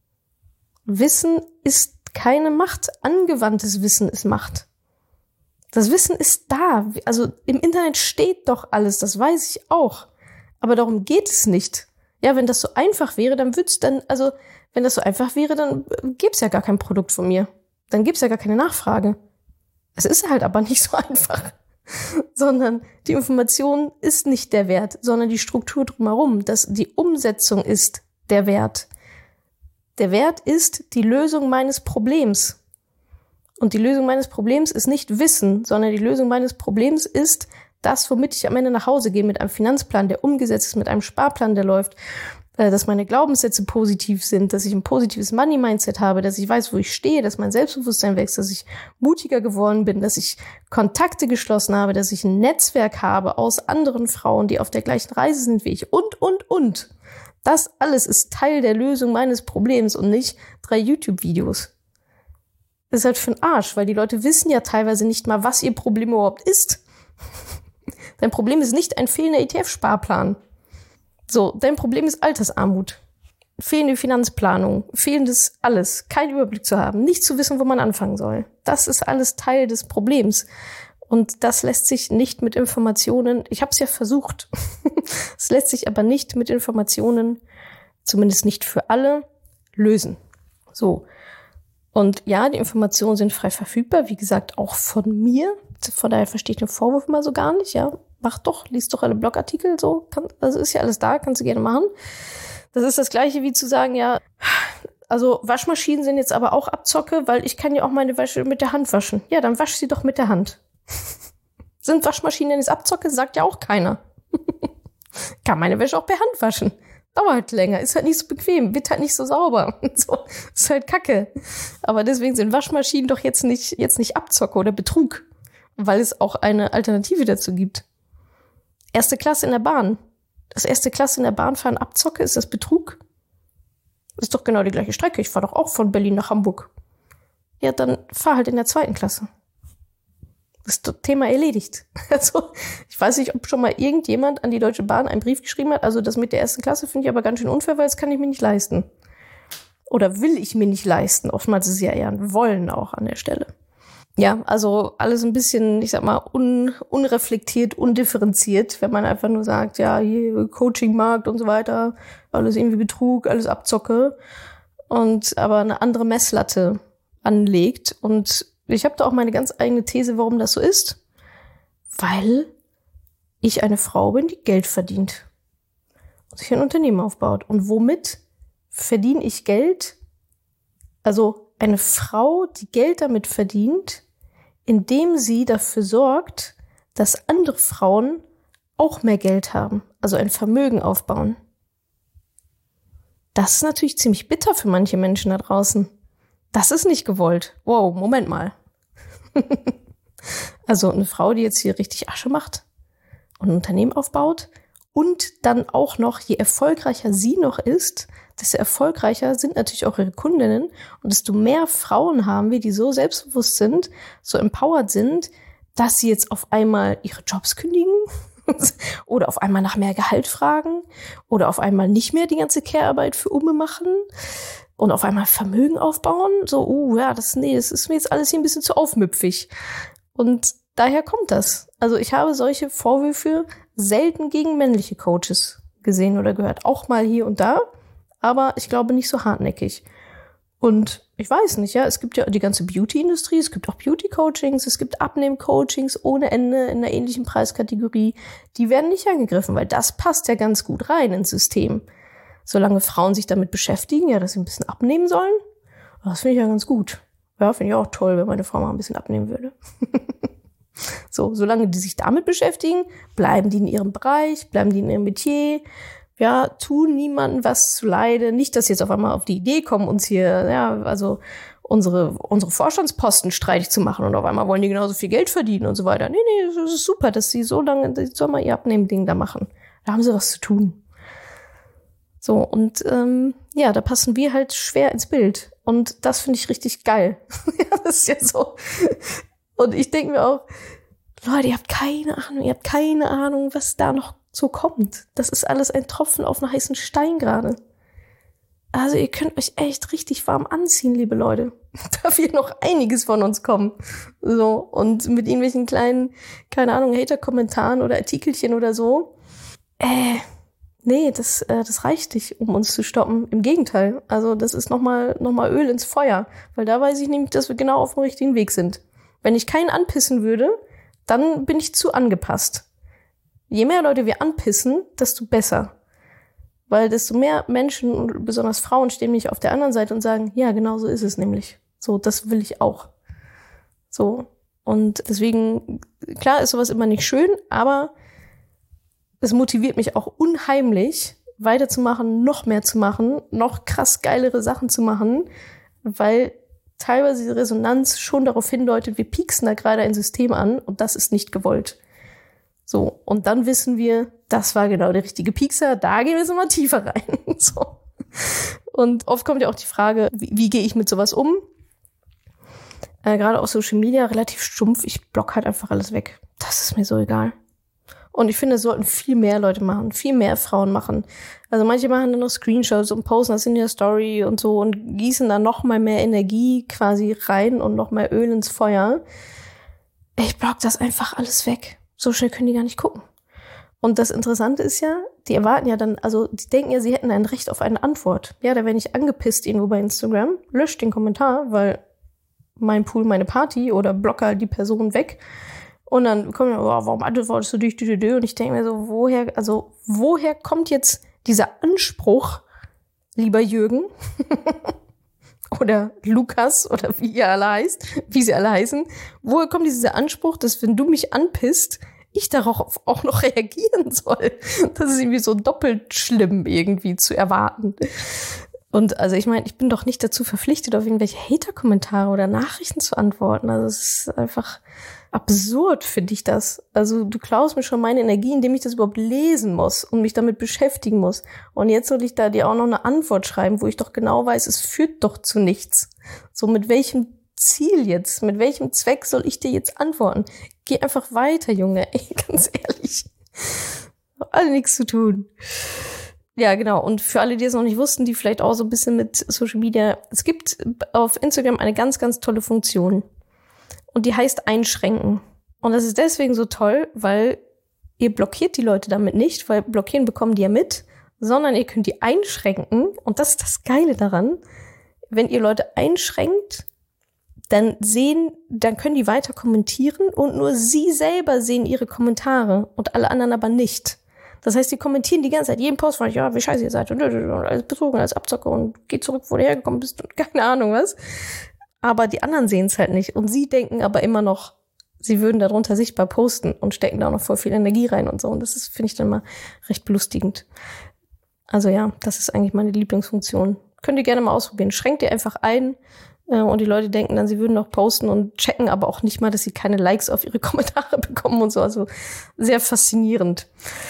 Wissen ist keine Macht. Angewandtes Wissen ist Macht. Das Wissen ist da. Also im Internet steht doch alles, das weiß ich auch. Aber darum geht es nicht. Ja, wenn das so einfach wäre, dann wenn das so einfach wäre, dann gäbe es ja gar kein Produkt von mir. Dann gibt's ja gar keine Nachfrage. Es ist halt aber nicht so einfach. Sondern die Information ist nicht der Wert, sondern die Struktur drumherum. Die Umsetzung ist der Wert. Der Wert ist die Lösung meines Problems. Und die Lösung meines Problems ist nicht Wissen, sondern die Lösung meines Problems ist das, womit ich am Ende nach Hause gehe, mit einem Finanzplan, der umgesetzt ist, mit einem Sparplan, der läuft, dass meine Glaubenssätze positiv sind, dass ich ein positives Money-Mindset habe, dass ich weiß, wo ich stehe, dass mein Selbstbewusstsein wächst, dass ich mutiger geworden bin, dass ich Kontakte geschlossen habe, dass ich ein Netzwerk habe aus anderen Frauen, die auf der gleichen Reise sind wie ich und. Das alles ist Teil der Lösung meines Problems und nicht 3 YouTube-Videos. Das ist halt für den Arsch, weil die Leute wissen ja teilweise nicht mal, was ihr Problem überhaupt ist. Dein Problem ist nicht ein fehlender ETF-Sparplan. So, dein Problem ist Altersarmut, fehlende Finanzplanung, fehlendes alles, keinen Überblick zu haben, nicht zu wissen, wo man anfangen soll. Das ist alles Teil des Problems. Und das lässt sich nicht mit Informationen, ich habe es ja versucht, es lässt sich aber nicht mit Informationen, zumindest nicht für alle, lösen. So. Und ja, die Informationen sind frei verfügbar, wie gesagt, auch von mir. Von daher verstehe ich den Vorwurf mal so gar nicht, ja. Mach doch, lies doch alle Blogartikel, so. Also ist ja alles da, kannst du gerne machen. Das ist das Gleiche wie zu sagen, ja, also Waschmaschinen sind jetzt aber auch Abzocke, weil ich kann ja auch meine Wäsche mit der Hand waschen. Ja, dann wasch sie doch mit der Hand. Sind Waschmaschinen denn jetzt Abzocke? Sagt ja auch keiner. Kann meine Wäsche auch per Hand waschen. Dauert länger, ist halt nicht so bequem, wird halt nicht so sauber. So, ist halt Kacke. Aber deswegen sind Waschmaschinen doch jetzt nicht Abzocke oder Betrug, weil es auch eine Alternative dazu gibt. Erste Klasse in der Bahn. Das erste Klasse in der Bahn fahren Abzocke, ist das Betrug? Ist doch genau die gleiche Strecke. Ich fahre doch auch von Berlin nach Hamburg. Ja, dann fahr halt in der 2. Klasse. Das ist das Thema erledigt. Also, ich weiß nicht, ob schon mal irgendjemand an die Deutsche Bahn einen Brief geschrieben hat. Also, das mit der 1. Klasse finde ich aber ganz schön unfair, weil das kann ich mir nicht leisten. Oder will ich mir nicht leisten. Oftmals ist es ja eher ein Wollen auch an der Stelle. Ja, also alles ein bisschen, ich sag mal, unreflektiert, undifferenziert, wenn man einfach nur sagt, ja, hier Coachingmarkt und so weiter, alles irgendwie Betrug, alles Abzocke und aber eine andere Messlatte anlegt. Und ich habe da auch meine ganz eigene These, warum das so ist. Weil ich eine Frau bin, die Geld verdient und sich ein Unternehmen aufbaut. Und womit verdiene ich Geld? Also eine Frau, die Geld damit verdient, indem sie dafür sorgt, dass andere Frauen auch mehr Geld haben, also ein Vermögen aufbauen. Das ist natürlich ziemlich bitter für manche Menschen da draußen. Das ist nicht gewollt. Wow, Moment mal. Also eine Frau, die jetzt hier richtig Asche macht und ein Unternehmen aufbaut und dann auch noch, je erfolgreicher sie noch ist, desto erfolgreicher sind natürlich auch ihre Kundinnen und desto mehr Frauen haben wir, die so selbstbewusst sind, so empowered sind, dass sie jetzt auf einmal ihre Jobs kündigen oder auf einmal nach mehr Gehalt fragen oder auf einmal nicht mehr die ganze Care-Arbeit für Umme machen und auf einmal Vermögen aufbauen. So, ja, das ist mir jetzt alles hier ein bisschen zu aufmüpfig. Und daher kommt das. Also ich habe solche Vorwürfe selten gegen männliche Coaches gesehen oder gehört. Auch mal hier und da, aber ich glaube nicht so hartnäckig. Und ich weiß nicht, ja, es gibt ja die ganze Beauty-Industrie, es gibt auch Beauty-Coachings, es gibt Abnehm-Coachings ohne Ende in einer ähnlichen Preiskategorie. Die werden nicht angegriffen, weil das passt ja ganz gut rein ins System. Solange Frauen sich damit beschäftigen, ja, dass sie ein bisschen abnehmen sollen, das finde ich ja ganz gut. Ja, finde ich auch toll, wenn meine Frau mal ein bisschen abnehmen würde. So, solange die sich damit beschäftigen, bleiben die in ihrem Bereich, bleiben die in ihrem Metier, ja, tun niemandem was zuleide. Nicht, dass sie jetzt auf einmal auf die Idee kommen, uns hier, ja, also unsere Vorstandsposten streitig zu machen und auf einmal wollen die genauso viel Geld verdienen und so weiter. Nee, das ist super, dass sie so lange, die sollen mal ihr Abnehmen-Ding da machen. Da haben sie was zu tun. So, und ja, da passen wir halt schwer ins Bild. Und das finde ich richtig geil. Ja, das ist ja so. Und ich denke mir auch, Leute, ihr habt keine Ahnung, was da noch so kommt. Das ist alles ein Tropfen auf einen heißen Stein gerade. Also ihr könnt euch echt richtig warm anziehen, liebe Leute. Da wird noch einiges von uns kommen. So, und mit irgendwelchen kleinen, keine Ahnung, Hater-Kommentaren oder Artikelchen oder so. Nee, das reicht nicht, um uns zu stoppen. Im Gegenteil. Also das ist noch mal Öl ins Feuer. Weil da weiß ich nämlich, dass wir genau auf dem richtigen Weg sind. Wenn ich keinen anpissen würde, dann bin ich zu angepasst. Je mehr Leute wir anpissen, desto besser. Weil desto mehr Menschen und besonders Frauen stehen nämlich auf der anderen Seite und sagen, ja, genau so ist es nämlich. So, das will ich auch. So. Und deswegen, klar ist sowas immer nicht schön, aber es motiviert mich auch unheimlich, weiterzumachen, noch mehr zu machen, noch krass geilere Sachen zu machen, weil teilweise die Resonanz schon darauf hindeutet, wir pieksen da gerade ein System an und das ist nicht gewollt. So, und dann wissen wir, das war genau der richtige Piekser, da gehen wir jetzt mal tiefer rein. So. Und oft kommt ja auch die Frage, wie gehe ich mit sowas um? Gerade auf Social Media relativ stumpf, ich block halt einfach alles weg. Das ist mir so egal. Und ich finde, das sollten viel mehr Leute machen, viel mehr Frauen machen. Also manche machen dann noch Screenshots und posten das in der Story und so und gießen dann noch mal mehr Energie quasi rein und noch mehr Öl ins Feuer. Ich block das einfach alles weg. So schnell können die gar nicht gucken. Und das Interessante ist ja, die erwarten ja dann, also die denken ja, sie hätten ein Recht auf eine Antwort. Ja, da werde ich angepisst irgendwo bei Instagram, löscht den Kommentar, weil mein Pool, meine Party oder blocker die Person weg. Und dann kommen oh, warum antwortest du dich? Und ich denke mir so, woher kommt jetzt dieser Anspruch, lieber Jürgen oder Lukas oder wie sie alle heißen, woher kommt dieser Anspruch, dass wenn du mich anpisst, ich darauf auch noch reagieren soll. Das ist irgendwie so doppelt schlimm irgendwie zu erwarten. Und also ich meine, ich bin doch nicht dazu verpflichtet, auf irgendwelche Hater-Kommentare oder Nachrichten zu antworten. Also es ist einfach absurd, finde ich das. Also du klaust mir schon meine Energie, indem ich das überhaupt lesen muss und mich damit beschäftigen muss. Und jetzt soll ich da dir auch noch eine Antwort schreiben, wo ich doch genau weiß, es führt doch zu nichts. So, mit welchem Ziel jetzt? Mit welchem Zweck soll ich dir jetzt antworten? Geh einfach weiter, Junge. Ey, ganz ehrlich. Alle nichts zu tun. Ja, genau. Und für alle, die es noch nicht wussten, die vielleicht auch so ein bisschen mit Social Media, es gibt auf Instagram eine ganz, ganz tolle Funktion. Und die heißt Einschränken. Und das ist deswegen so toll, weil ihr blockiert die Leute damit nicht, weil blockieren bekommen die ja mit, sondern ihr könnt die einschränken. Und das ist das Geile daran. Wenn ihr Leute einschränkt, dann können die weiter kommentieren und nur sie selber sehen ihre Kommentare und alle anderen aber nicht. Das heißt, die kommentieren die ganze Zeit jeden Post von euch, ja, wie scheiße ihr seid und als betrogen, als Abzocker und geht zurück, wo du hergekommen bist und keine Ahnung was. Aber die anderen sehen es halt nicht und sie denken aber immer noch, sie würden darunter sichtbar posten und stecken da auch noch voll viel Energie rein und so. Und das ist, finde ich, dann mal recht belustigend. Also ja, das ist eigentlich meine Lieblingsfunktion. Könnt ihr gerne mal ausprobieren. Schränkt ihr einfach ein und die Leute denken dann, sie würden noch posten und checken aber auch nicht mal, dass sie keine Likes auf ihre Kommentare bekommen und so. Also sehr faszinierend.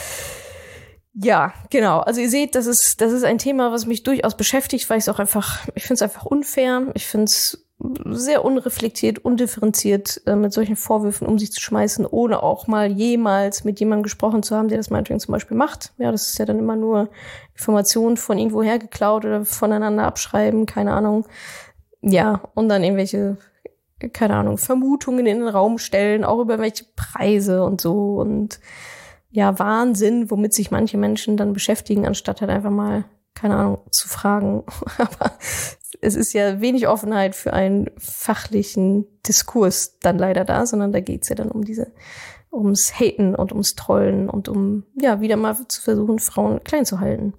Ja, genau. Also ihr seht, das ist ein Thema, was mich durchaus beschäftigt, weil ich finde es einfach unfair. Ich finde es sehr unreflektiert, undifferenziert, mit solchen Vorwürfen um sich zu schmeißen, ohne auch mal jemals mit jemandem gesprochen zu haben, der das meinetwegen zum Beispiel macht. Ja, das ist ja dann immer nur Informationen von irgendwo her geklaut oder voneinander abschreiben, keine Ahnung. Ja, und dann irgendwelche, keine Ahnung, Vermutungen in den Raum stellen, auch über welche Preise und so und ja, Wahnsinn, womit sich manche Menschen dann beschäftigen, anstatt halt einfach mal, keine Ahnung, zu fragen. Aber es ist ja wenig Offenheit für einen fachlichen Diskurs dann leider da, sondern da geht's ja dann ums Haten und ums Trollen und um, ja, wieder mal zu versuchen, Frauen klein zu halten.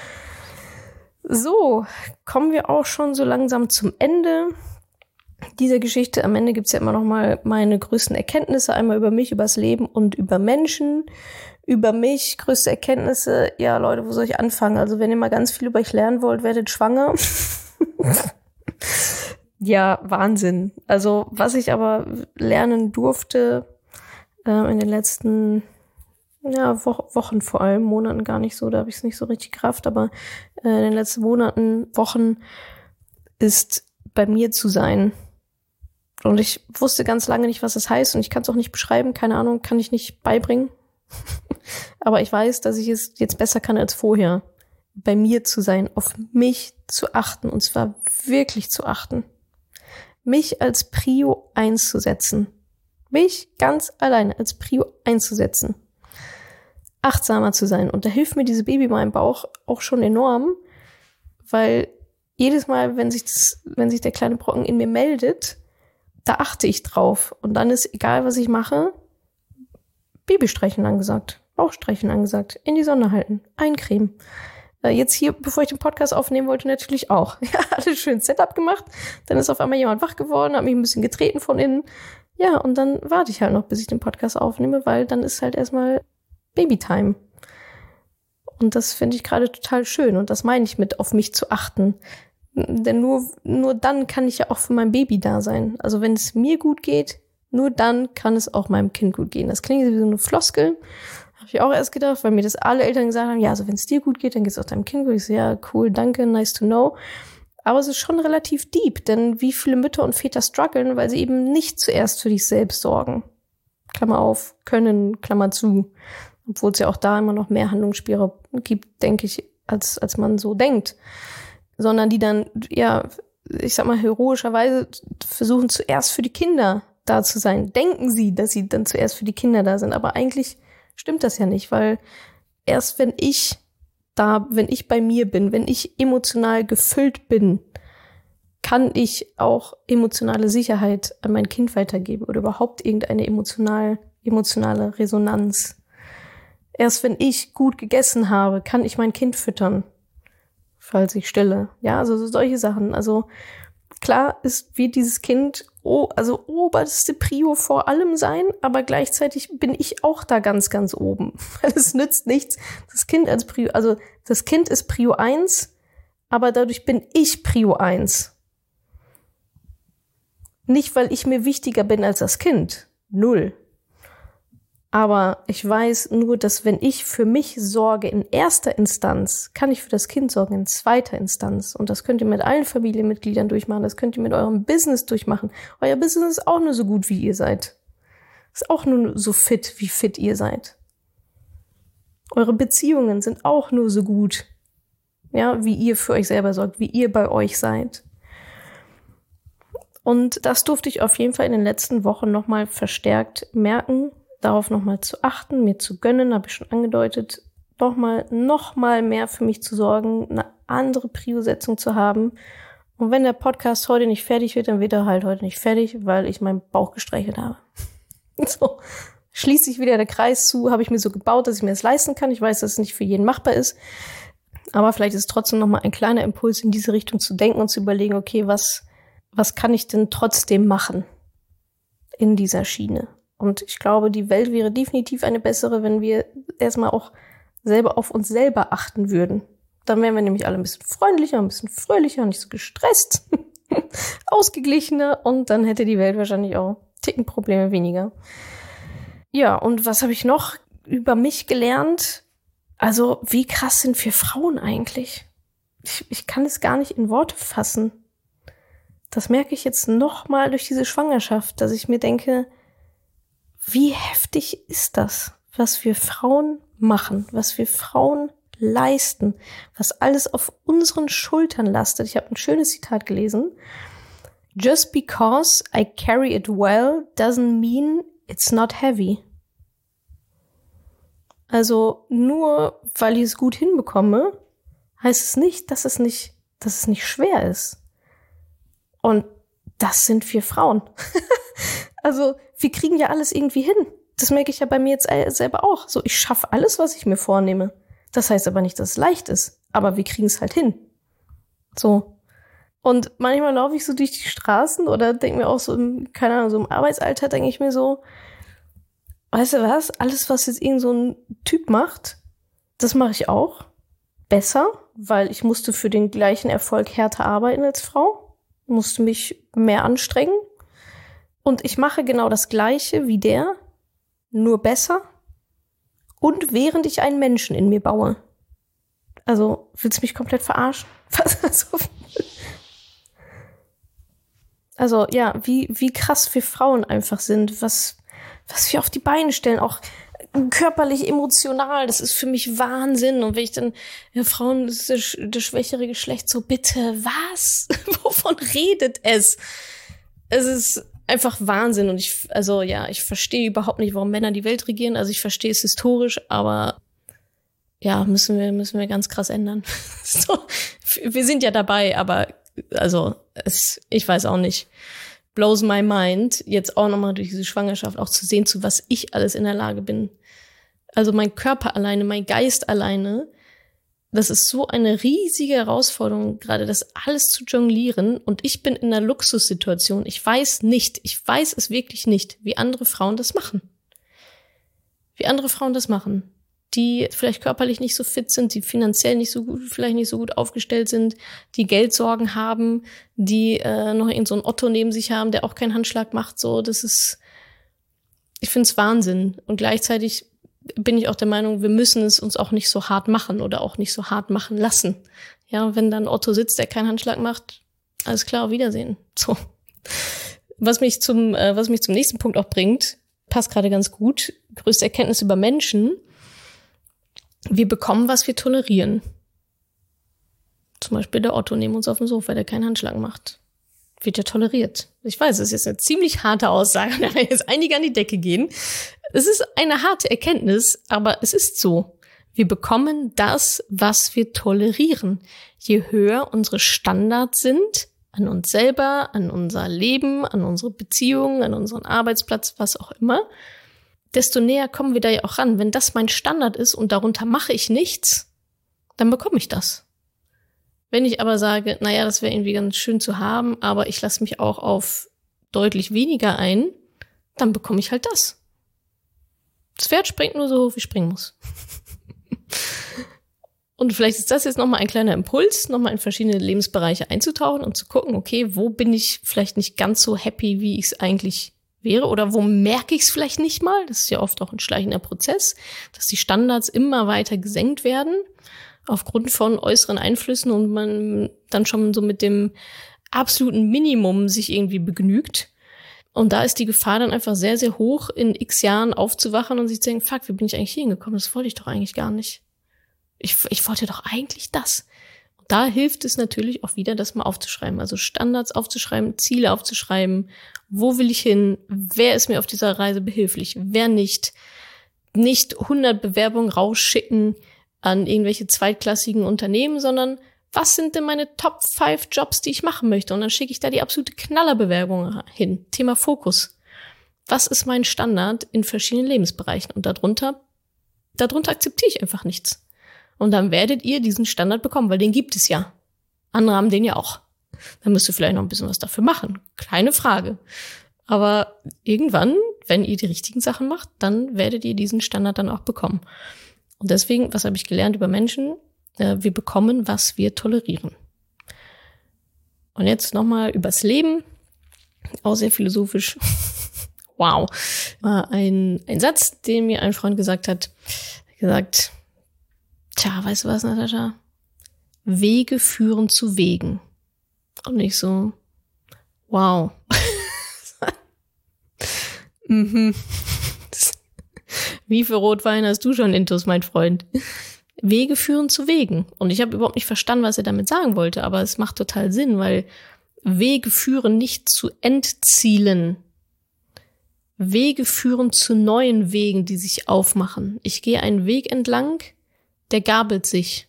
So, kommen wir auch schon so langsam zum Ende dieser Geschichte. Am Ende gibt's ja immer noch mal meine größten Erkenntnisse, einmal über mich, übers Leben und über Menschen. Über mich, größte Erkenntnisse, ja Leute, wo soll ich anfangen? Also wenn ihr mal ganz viel über euch lernen wollt, werdet schwanger. Ja, Wahnsinn. Also was ich aber lernen durfte in den letzten Wochen vor allem, Monaten gar nicht so, da habe ich es nicht so richtig gerafft, aber in den letzten Monaten, Wochen ist bei mir zu sein. Und ich wusste ganz lange nicht, was das heißt und ich kann es auch nicht beschreiben, keine Ahnung, kann ich nicht beibringen. Aber ich weiß, dass ich es jetzt besser kann als vorher, bei mir zu sein, auf mich zu achten und zwar wirklich zu achten. Mich als Prio 1 zu setzen. Mich ganz alleine als Prio einzusetzen. Achtsamer zu sein. Und da hilft mir diese Baby in meinem Bauch auch schon enorm, weil jedes Mal, wenn sich der kleine Brocken in mir meldet, da achte ich drauf. Und dann ist egal, was ich mache, Babystreichen angesagt, Bauchstreichen angesagt, in die Sonne halten, eincremen. Jetzt hier, bevor ich den Podcast aufnehmen wollte, natürlich auch. Ja, alles schön Setup gemacht. Dann ist auf einmal jemand wach geworden, hat mich ein bisschen getreten von innen. Ja, und dann warte ich halt noch, bis ich den Podcast aufnehme, weil dann ist halt erstmal Babytime. Und das finde ich gerade total schön. Und das meine ich mit auf mich zu achten. Denn nur dann kann ich ja auch für mein Baby da sein. Also wenn es mir gut geht, nur dann kann es auch meinem Kind gut gehen. Das klingt wie so eine Floskel. Habe ich auch erst gedacht, weil mir das alle Eltern gesagt haben, ja, also wenn es dir gut geht, dann geht es auch deinem Kind gut. Ich so, ja, cool, danke, nice to know. Aber es ist schon relativ deep, denn wie viele Mütter und Väter strugglen, weil sie eben nicht zuerst für dich selbst sorgen. Klammer auf, können, Klammer zu. Obwohl es ja auch da immer noch mehr Handlungsspielraum gibt, denke ich, als man so denkt. Sondern die dann, ja, ich sag mal, heroischerweise versuchen zuerst für die Kinder da zu sein. Denken sie, dass sie dann zuerst für die Kinder da sind. Aber eigentlich stimmt das ja nicht, weil erst wenn ich bei mir bin, wenn ich emotional gefüllt bin, kann ich auch emotionale Sicherheit an mein Kind weitergeben oder überhaupt irgendeine emotionale Resonanz. Erst wenn ich gut gegessen habe, kann ich mein Kind füttern, falls ich stille. Ja, also so solche Sachen. Also klar wird dieses Kind also oberste Prio vor allem sein, aber gleichzeitig bin ich auch da ganz, ganz oben. Weil es nützt nichts, das Kind als Prio, also das Kind ist Prio 1, aber dadurch bin ich Prio 1. Nicht, weil ich mir wichtiger bin als das Kind. 0. Aber ich weiß nur, dass wenn ich für mich sorge in erster Instanz, kann ich für das Kind sorgen in zweiter Instanz. Und das könnt ihr mit allen Familienmitgliedern durchmachen. Das könnt ihr mit eurem Business durchmachen. Euer Business ist auch nur so gut, wie ihr seid. Ist auch nur so fit, wie fit ihr seid. Eure Beziehungen sind auch nur so gut, ja, wie ihr für euch selber sorgt, wie ihr bei euch seid. Und das durfte ich auf jeden Fall in den letzten Wochen nochmal verstärkt merken, darauf nochmal zu achten, mir zu gönnen, habe ich schon angedeutet, noch mal mehr für mich zu sorgen, eine andere Prio-Setzung zu haben. Und wenn der Podcast heute nicht fertig wird, dann wird er halt heute nicht fertig, weil ich meinen Bauch gestreichelt habe. So, schließt sich wieder der Kreis zu, habe ich mir so gebaut, dass ich mir das leisten kann. Ich weiß, dass es nicht für jeden machbar ist, aber vielleicht ist es trotzdem nochmal ein kleiner Impuls, in diese Richtung zu denken und zu überlegen, okay, was kann ich denn trotzdem machen in dieser Schiene? Und ich glaube, die Welt wäre definitiv eine bessere, wenn wir erstmal auch selber auf uns selber achten würden. Dann wären wir nämlich alle ein bisschen freundlicher, ein bisschen fröhlicher, nicht so gestresst, ausgeglichener und dann hätte die Welt wahrscheinlich auch Ticken Probleme weniger. Ja, und was habe ich noch über mich gelernt? Also, wie krass sind wir Frauen eigentlich? Ich kann es gar nicht in Worte fassen. Das merke ich jetzt noch mal durch diese Schwangerschaft, dass ich mir denke, wie heftig ist das, was wir Frauen machen, was wir Frauen leisten, was alles auf unseren Schultern lastet. Ich habe ein schönes Zitat gelesen. Just because I carry it well doesn't mean it's not heavy. Also nur weil ich es gut hinbekomme, heißt es nicht, dass es nicht schwer ist. Und das sind wir Frauen. Also wir kriegen ja alles irgendwie hin. Das merke ich ja bei mir jetzt selber auch. So, ich schaffe alles, was ich mir vornehme. Das heißt aber nicht, dass es leicht ist. Aber wir kriegen es halt hin. So. Und manchmal laufe ich so durch die Straßen oder denke mir auch so, keine Ahnung, so im Arbeitsalltag denke ich mir so, weißt du was? Alles, was jetzt irgend so ein Typ macht, das mache ich auch. Besser, weil ich musste für den gleichen Erfolg härter arbeiten als Frau. Musste mich mehr anstrengen. Und ich mache genau das Gleiche wie der, nur besser und während ich einen Menschen in mir baue. Also, willst du mich komplett verarschen? Also, ja, wie krass wir Frauen einfach sind, was wir auf die Beine stellen, auch körperlich, emotional, das ist für mich Wahnsinn. Und wenn ich dann, ja, Frauen, das ist das schwächere Geschlecht, so bitte, was? Wovon redet es? Es ist einfach Wahnsinn und ich verstehe überhaupt nicht, warum Männer die Welt regieren. Also ich verstehe es historisch, aber ja, müssen wir ganz krass ändern. So, wir sind ja dabei, aber also ich weiß auch nicht. Blows my mind, jetzt auch nochmal durch diese Schwangerschaft auch zu sehen, zu was ich alles in der Lage bin. Also mein Körper alleine, mein Geist alleine, das ist so eine riesige Herausforderung, gerade das alles zu jonglieren. Und ich bin in einer Luxussituation. Ich weiß es wirklich nicht, wie andere Frauen das machen. Die vielleicht körperlich nicht so fit sind, die finanziell vielleicht nicht so gut aufgestellt sind, die Geldsorgen haben, die noch irgend so einen Otto neben sich haben, der auch keinen Handschlag macht. So, ich finde es Wahnsinn. Und gleichzeitig bin ich auch der Meinung, wir müssen es uns auch nicht so hart machen oder auch nicht so hart machen lassen. Ja, wenn dann Otto sitzt, der keinen Handschlag macht, alles klar, auf Wiedersehen. So. Was mich zum nächsten Punkt auch bringt, passt gerade ganz gut. Größte Erkenntnis über Menschen. Wir bekommen, was wir tolerieren. Zum Beispiel der Otto neben uns auf dem Sofa, der keinen Handschlag macht. Wird ja toleriert. Ich weiß, es ist jetzt eine ziemlich harte Aussage, da werden jetzt einige an die Decke gehen. Es ist eine harte Erkenntnis, aber es ist so. Wir bekommen das, was wir tolerieren. Je höher unsere Standards sind, an uns selber, an unser Leben, an unsere Beziehungen, an unseren Arbeitsplatz, was auch immer, desto näher kommen wir da ja auch ran. Wenn das mein Standard ist und darunter mache ich nichts, dann bekomme ich das. Wenn ich aber sage, naja, das wäre irgendwie ganz schön zu haben, aber ich lasse mich auch auf deutlich weniger ein, dann bekomme ich halt das. Das Pferd springt nur so hoch, wie es springen muss. Und vielleicht ist das jetzt nochmal ein kleiner Impuls, nochmal in verschiedene Lebensbereiche einzutauchen und zu gucken, okay, wo bin ich vielleicht nicht ganz so happy, wie ich es eigentlich wäre, oder wo merke ich es vielleicht nicht mal? Das ist ja oft auch ein schleichender Prozess, dass die Standards immer weiter gesenkt werden aufgrund von äußeren Einflüssen und man dann schon so mit dem absoluten Minimum sich irgendwie begnügt. Und da ist die Gefahr dann einfach sehr, sehr hoch, in x Jahren aufzuwachen und sich zu denken, fuck, wie bin ich eigentlich hier hingekommen? Das wollte ich doch eigentlich gar nicht. Ich wollte doch eigentlich das. Und da hilft es natürlich auch wieder, das mal aufzuschreiben. Also Standards aufzuschreiben, Ziele aufzuschreiben. Wo will ich hin? Wer ist mir auf dieser Reise behilflich? Wer nicht? Nicht 100 Bewerbungen rausschicken an irgendwelche zweitklassigen Unternehmen, sondern was sind denn meine Top 5 Jobs, die ich machen möchte? Und dann schicke ich da die absolute Knallerbewerbung hin. Thema Fokus. Was ist mein Standard in verschiedenen Lebensbereichen? Und darunter akzeptiere ich einfach nichts. Und dann werdet ihr diesen Standard bekommen, weil den gibt es ja. Andere haben den ja auch. Dann müsst ihr vielleicht noch ein bisschen was dafür machen. Keine Frage. Aber irgendwann, wenn ihr die richtigen Sachen macht, dann werdet ihr diesen Standard dann auch bekommen. Und deswegen, was habe ich gelernt über Menschen? Wir bekommen, was wir tolerieren. Und jetzt nochmal übers Leben. Auch sehr philosophisch. Wow. War ein Satz, den mir ein Freund gesagt hat. Tja, weißt du was, Natascha? Wege führen zu Wegen. Und ich so, wow. Wie viel Rotwein hast du schon intus, mein Freund? Wege führen zu Wegen. Und ich habe überhaupt nicht verstanden, was er damit sagen wollte, aber es macht total Sinn, weil Wege führen nicht zu Endzielen. Wege führen zu neuen Wegen, die sich aufmachen. Ich gehe einen Weg entlang, der gabelt sich.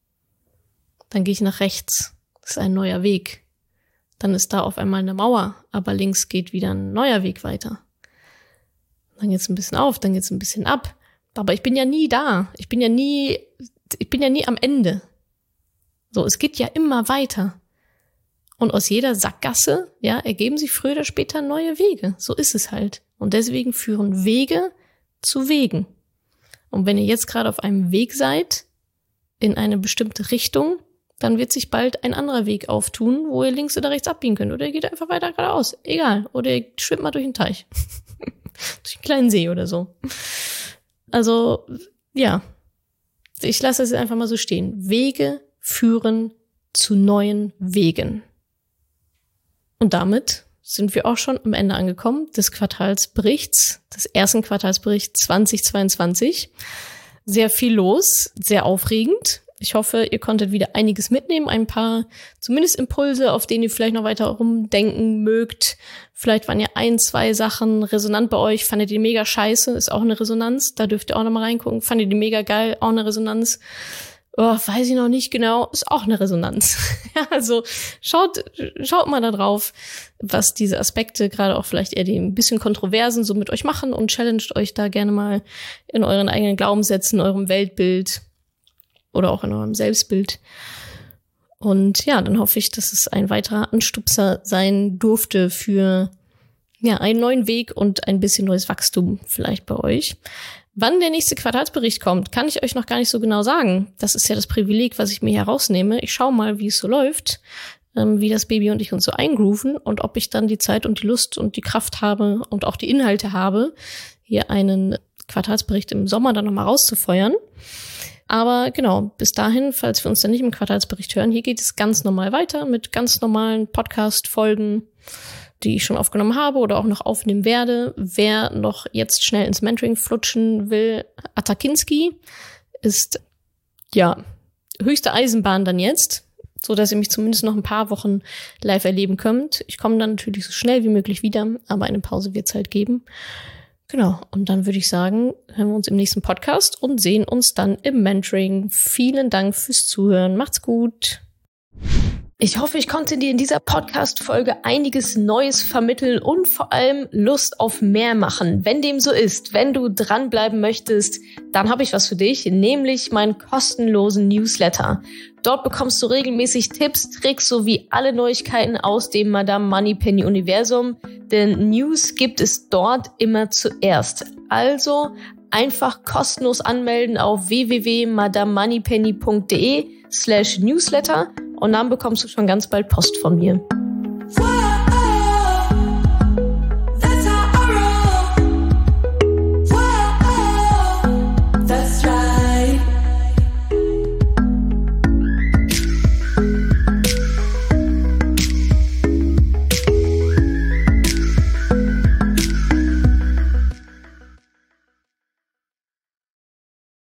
Dann gehe ich nach rechts. Das ist ein neuer Weg. Dann ist da auf einmal eine Mauer, aber links geht wieder ein neuer Weg weiter. Dann geht's ein bisschen auf, dann geht's ein bisschen ab. Aber ich bin ja nie da. Ich bin ja nie am Ende. So, es geht ja immer weiter. Und aus jeder Sackgasse, ja, ergeben sich früher oder später neue Wege. So ist es halt. Und deswegen führen Wege zu Wegen. Und wenn ihr jetzt gerade auf einem Weg seid, in eine bestimmte Richtung, dann wird sich bald ein anderer Weg auftun, wo ihr links oder rechts abbiegen könnt. Oder ihr geht einfach weiter geradeaus. Egal. Oder ihr schwimmt mal durch den Teich. Durch einen kleinen See oder so. Also, ja. Ich lasse es einfach mal so stehen. Wege führen zu neuen Wegen. Und damit sind wir auch schon am Ende angekommen des Quartalsberichts, des ersten Quartalsberichts 2022. Sehr viel los, sehr aufregend. Ich hoffe, ihr konntet wieder einiges mitnehmen, ein paar zumindest Impulse, auf denen ihr vielleicht noch weiter rumdenken mögt. Vielleicht waren ja 1, 2 Sachen resonant bei euch. Fandet ihr mega scheiße, ist auch eine Resonanz. Da dürft ihr auch noch mal reingucken. Fandet ihr mega geil, auch eine Resonanz. Oh, weiß ich noch nicht genau, ist auch eine Resonanz. Ja, also schaut mal da drauf, was diese Aspekte, gerade auch vielleicht eher die ein bisschen kontroversen, so mit euch machen und challenged euch da gerne mal in euren eigenen Glaubenssätzen, eurem Weltbild oder auch in eurem Selbstbild. Und ja, dann hoffe ich, dass es ein weiterer Anstupser sein durfte für ja einen neuen Weg und ein bisschen neues Wachstum vielleicht bei euch. Wann der nächste Quartalsbericht kommt, kann ich euch noch gar nicht so genau sagen. Das ist ja das Privileg, was ich mir herausnehme. Ich schaue mal, wie es so läuft, wie das Baby und ich uns so eingrooven und ob ich dann die Zeit und die Lust und die Kraft habe und auch die Inhalte habe, hier einen Quartalsbericht im Sommer dann nochmal rauszufeuern. Aber genau, bis dahin, falls wir uns dann nicht im Quartalsbericht hören, hier geht es ganz normal weiter mit ganz normalen Podcast-Folgen, die ich schon aufgenommen habe oder auch noch aufnehmen werde. Wer noch jetzt schnell ins Mentoring flutschen will, Atakinski ist, ja, höchste Eisenbahn dann jetzt, so dass ihr mich zumindest noch ein paar Wochen live erleben könnt. Ich komme dann natürlich so schnell wie möglich wieder, aber eine Pause wird es halt geben. Genau, und dann würde ich sagen, hören wir uns im nächsten Podcast und sehen uns dann im Mentoring. Vielen Dank fürs Zuhören. Macht's gut. Ich hoffe, ich konnte dir in dieser Podcast-Folge einiges Neues vermitteln und vor allem Lust auf mehr machen. Wenn dem so ist, wenn du dranbleiben möchtest, dann habe ich was für dich, nämlich meinen kostenlosen Newsletter. Dort bekommst du regelmäßig Tipps, Tricks sowie alle Neuigkeiten aus dem Madame Moneypenny Universum. denn News gibt es dort immer zuerst. Also einfach kostenlos anmelden auf www.madamemoneypenny.de/newsletter und dann bekommst du schon ganz bald Post von mir.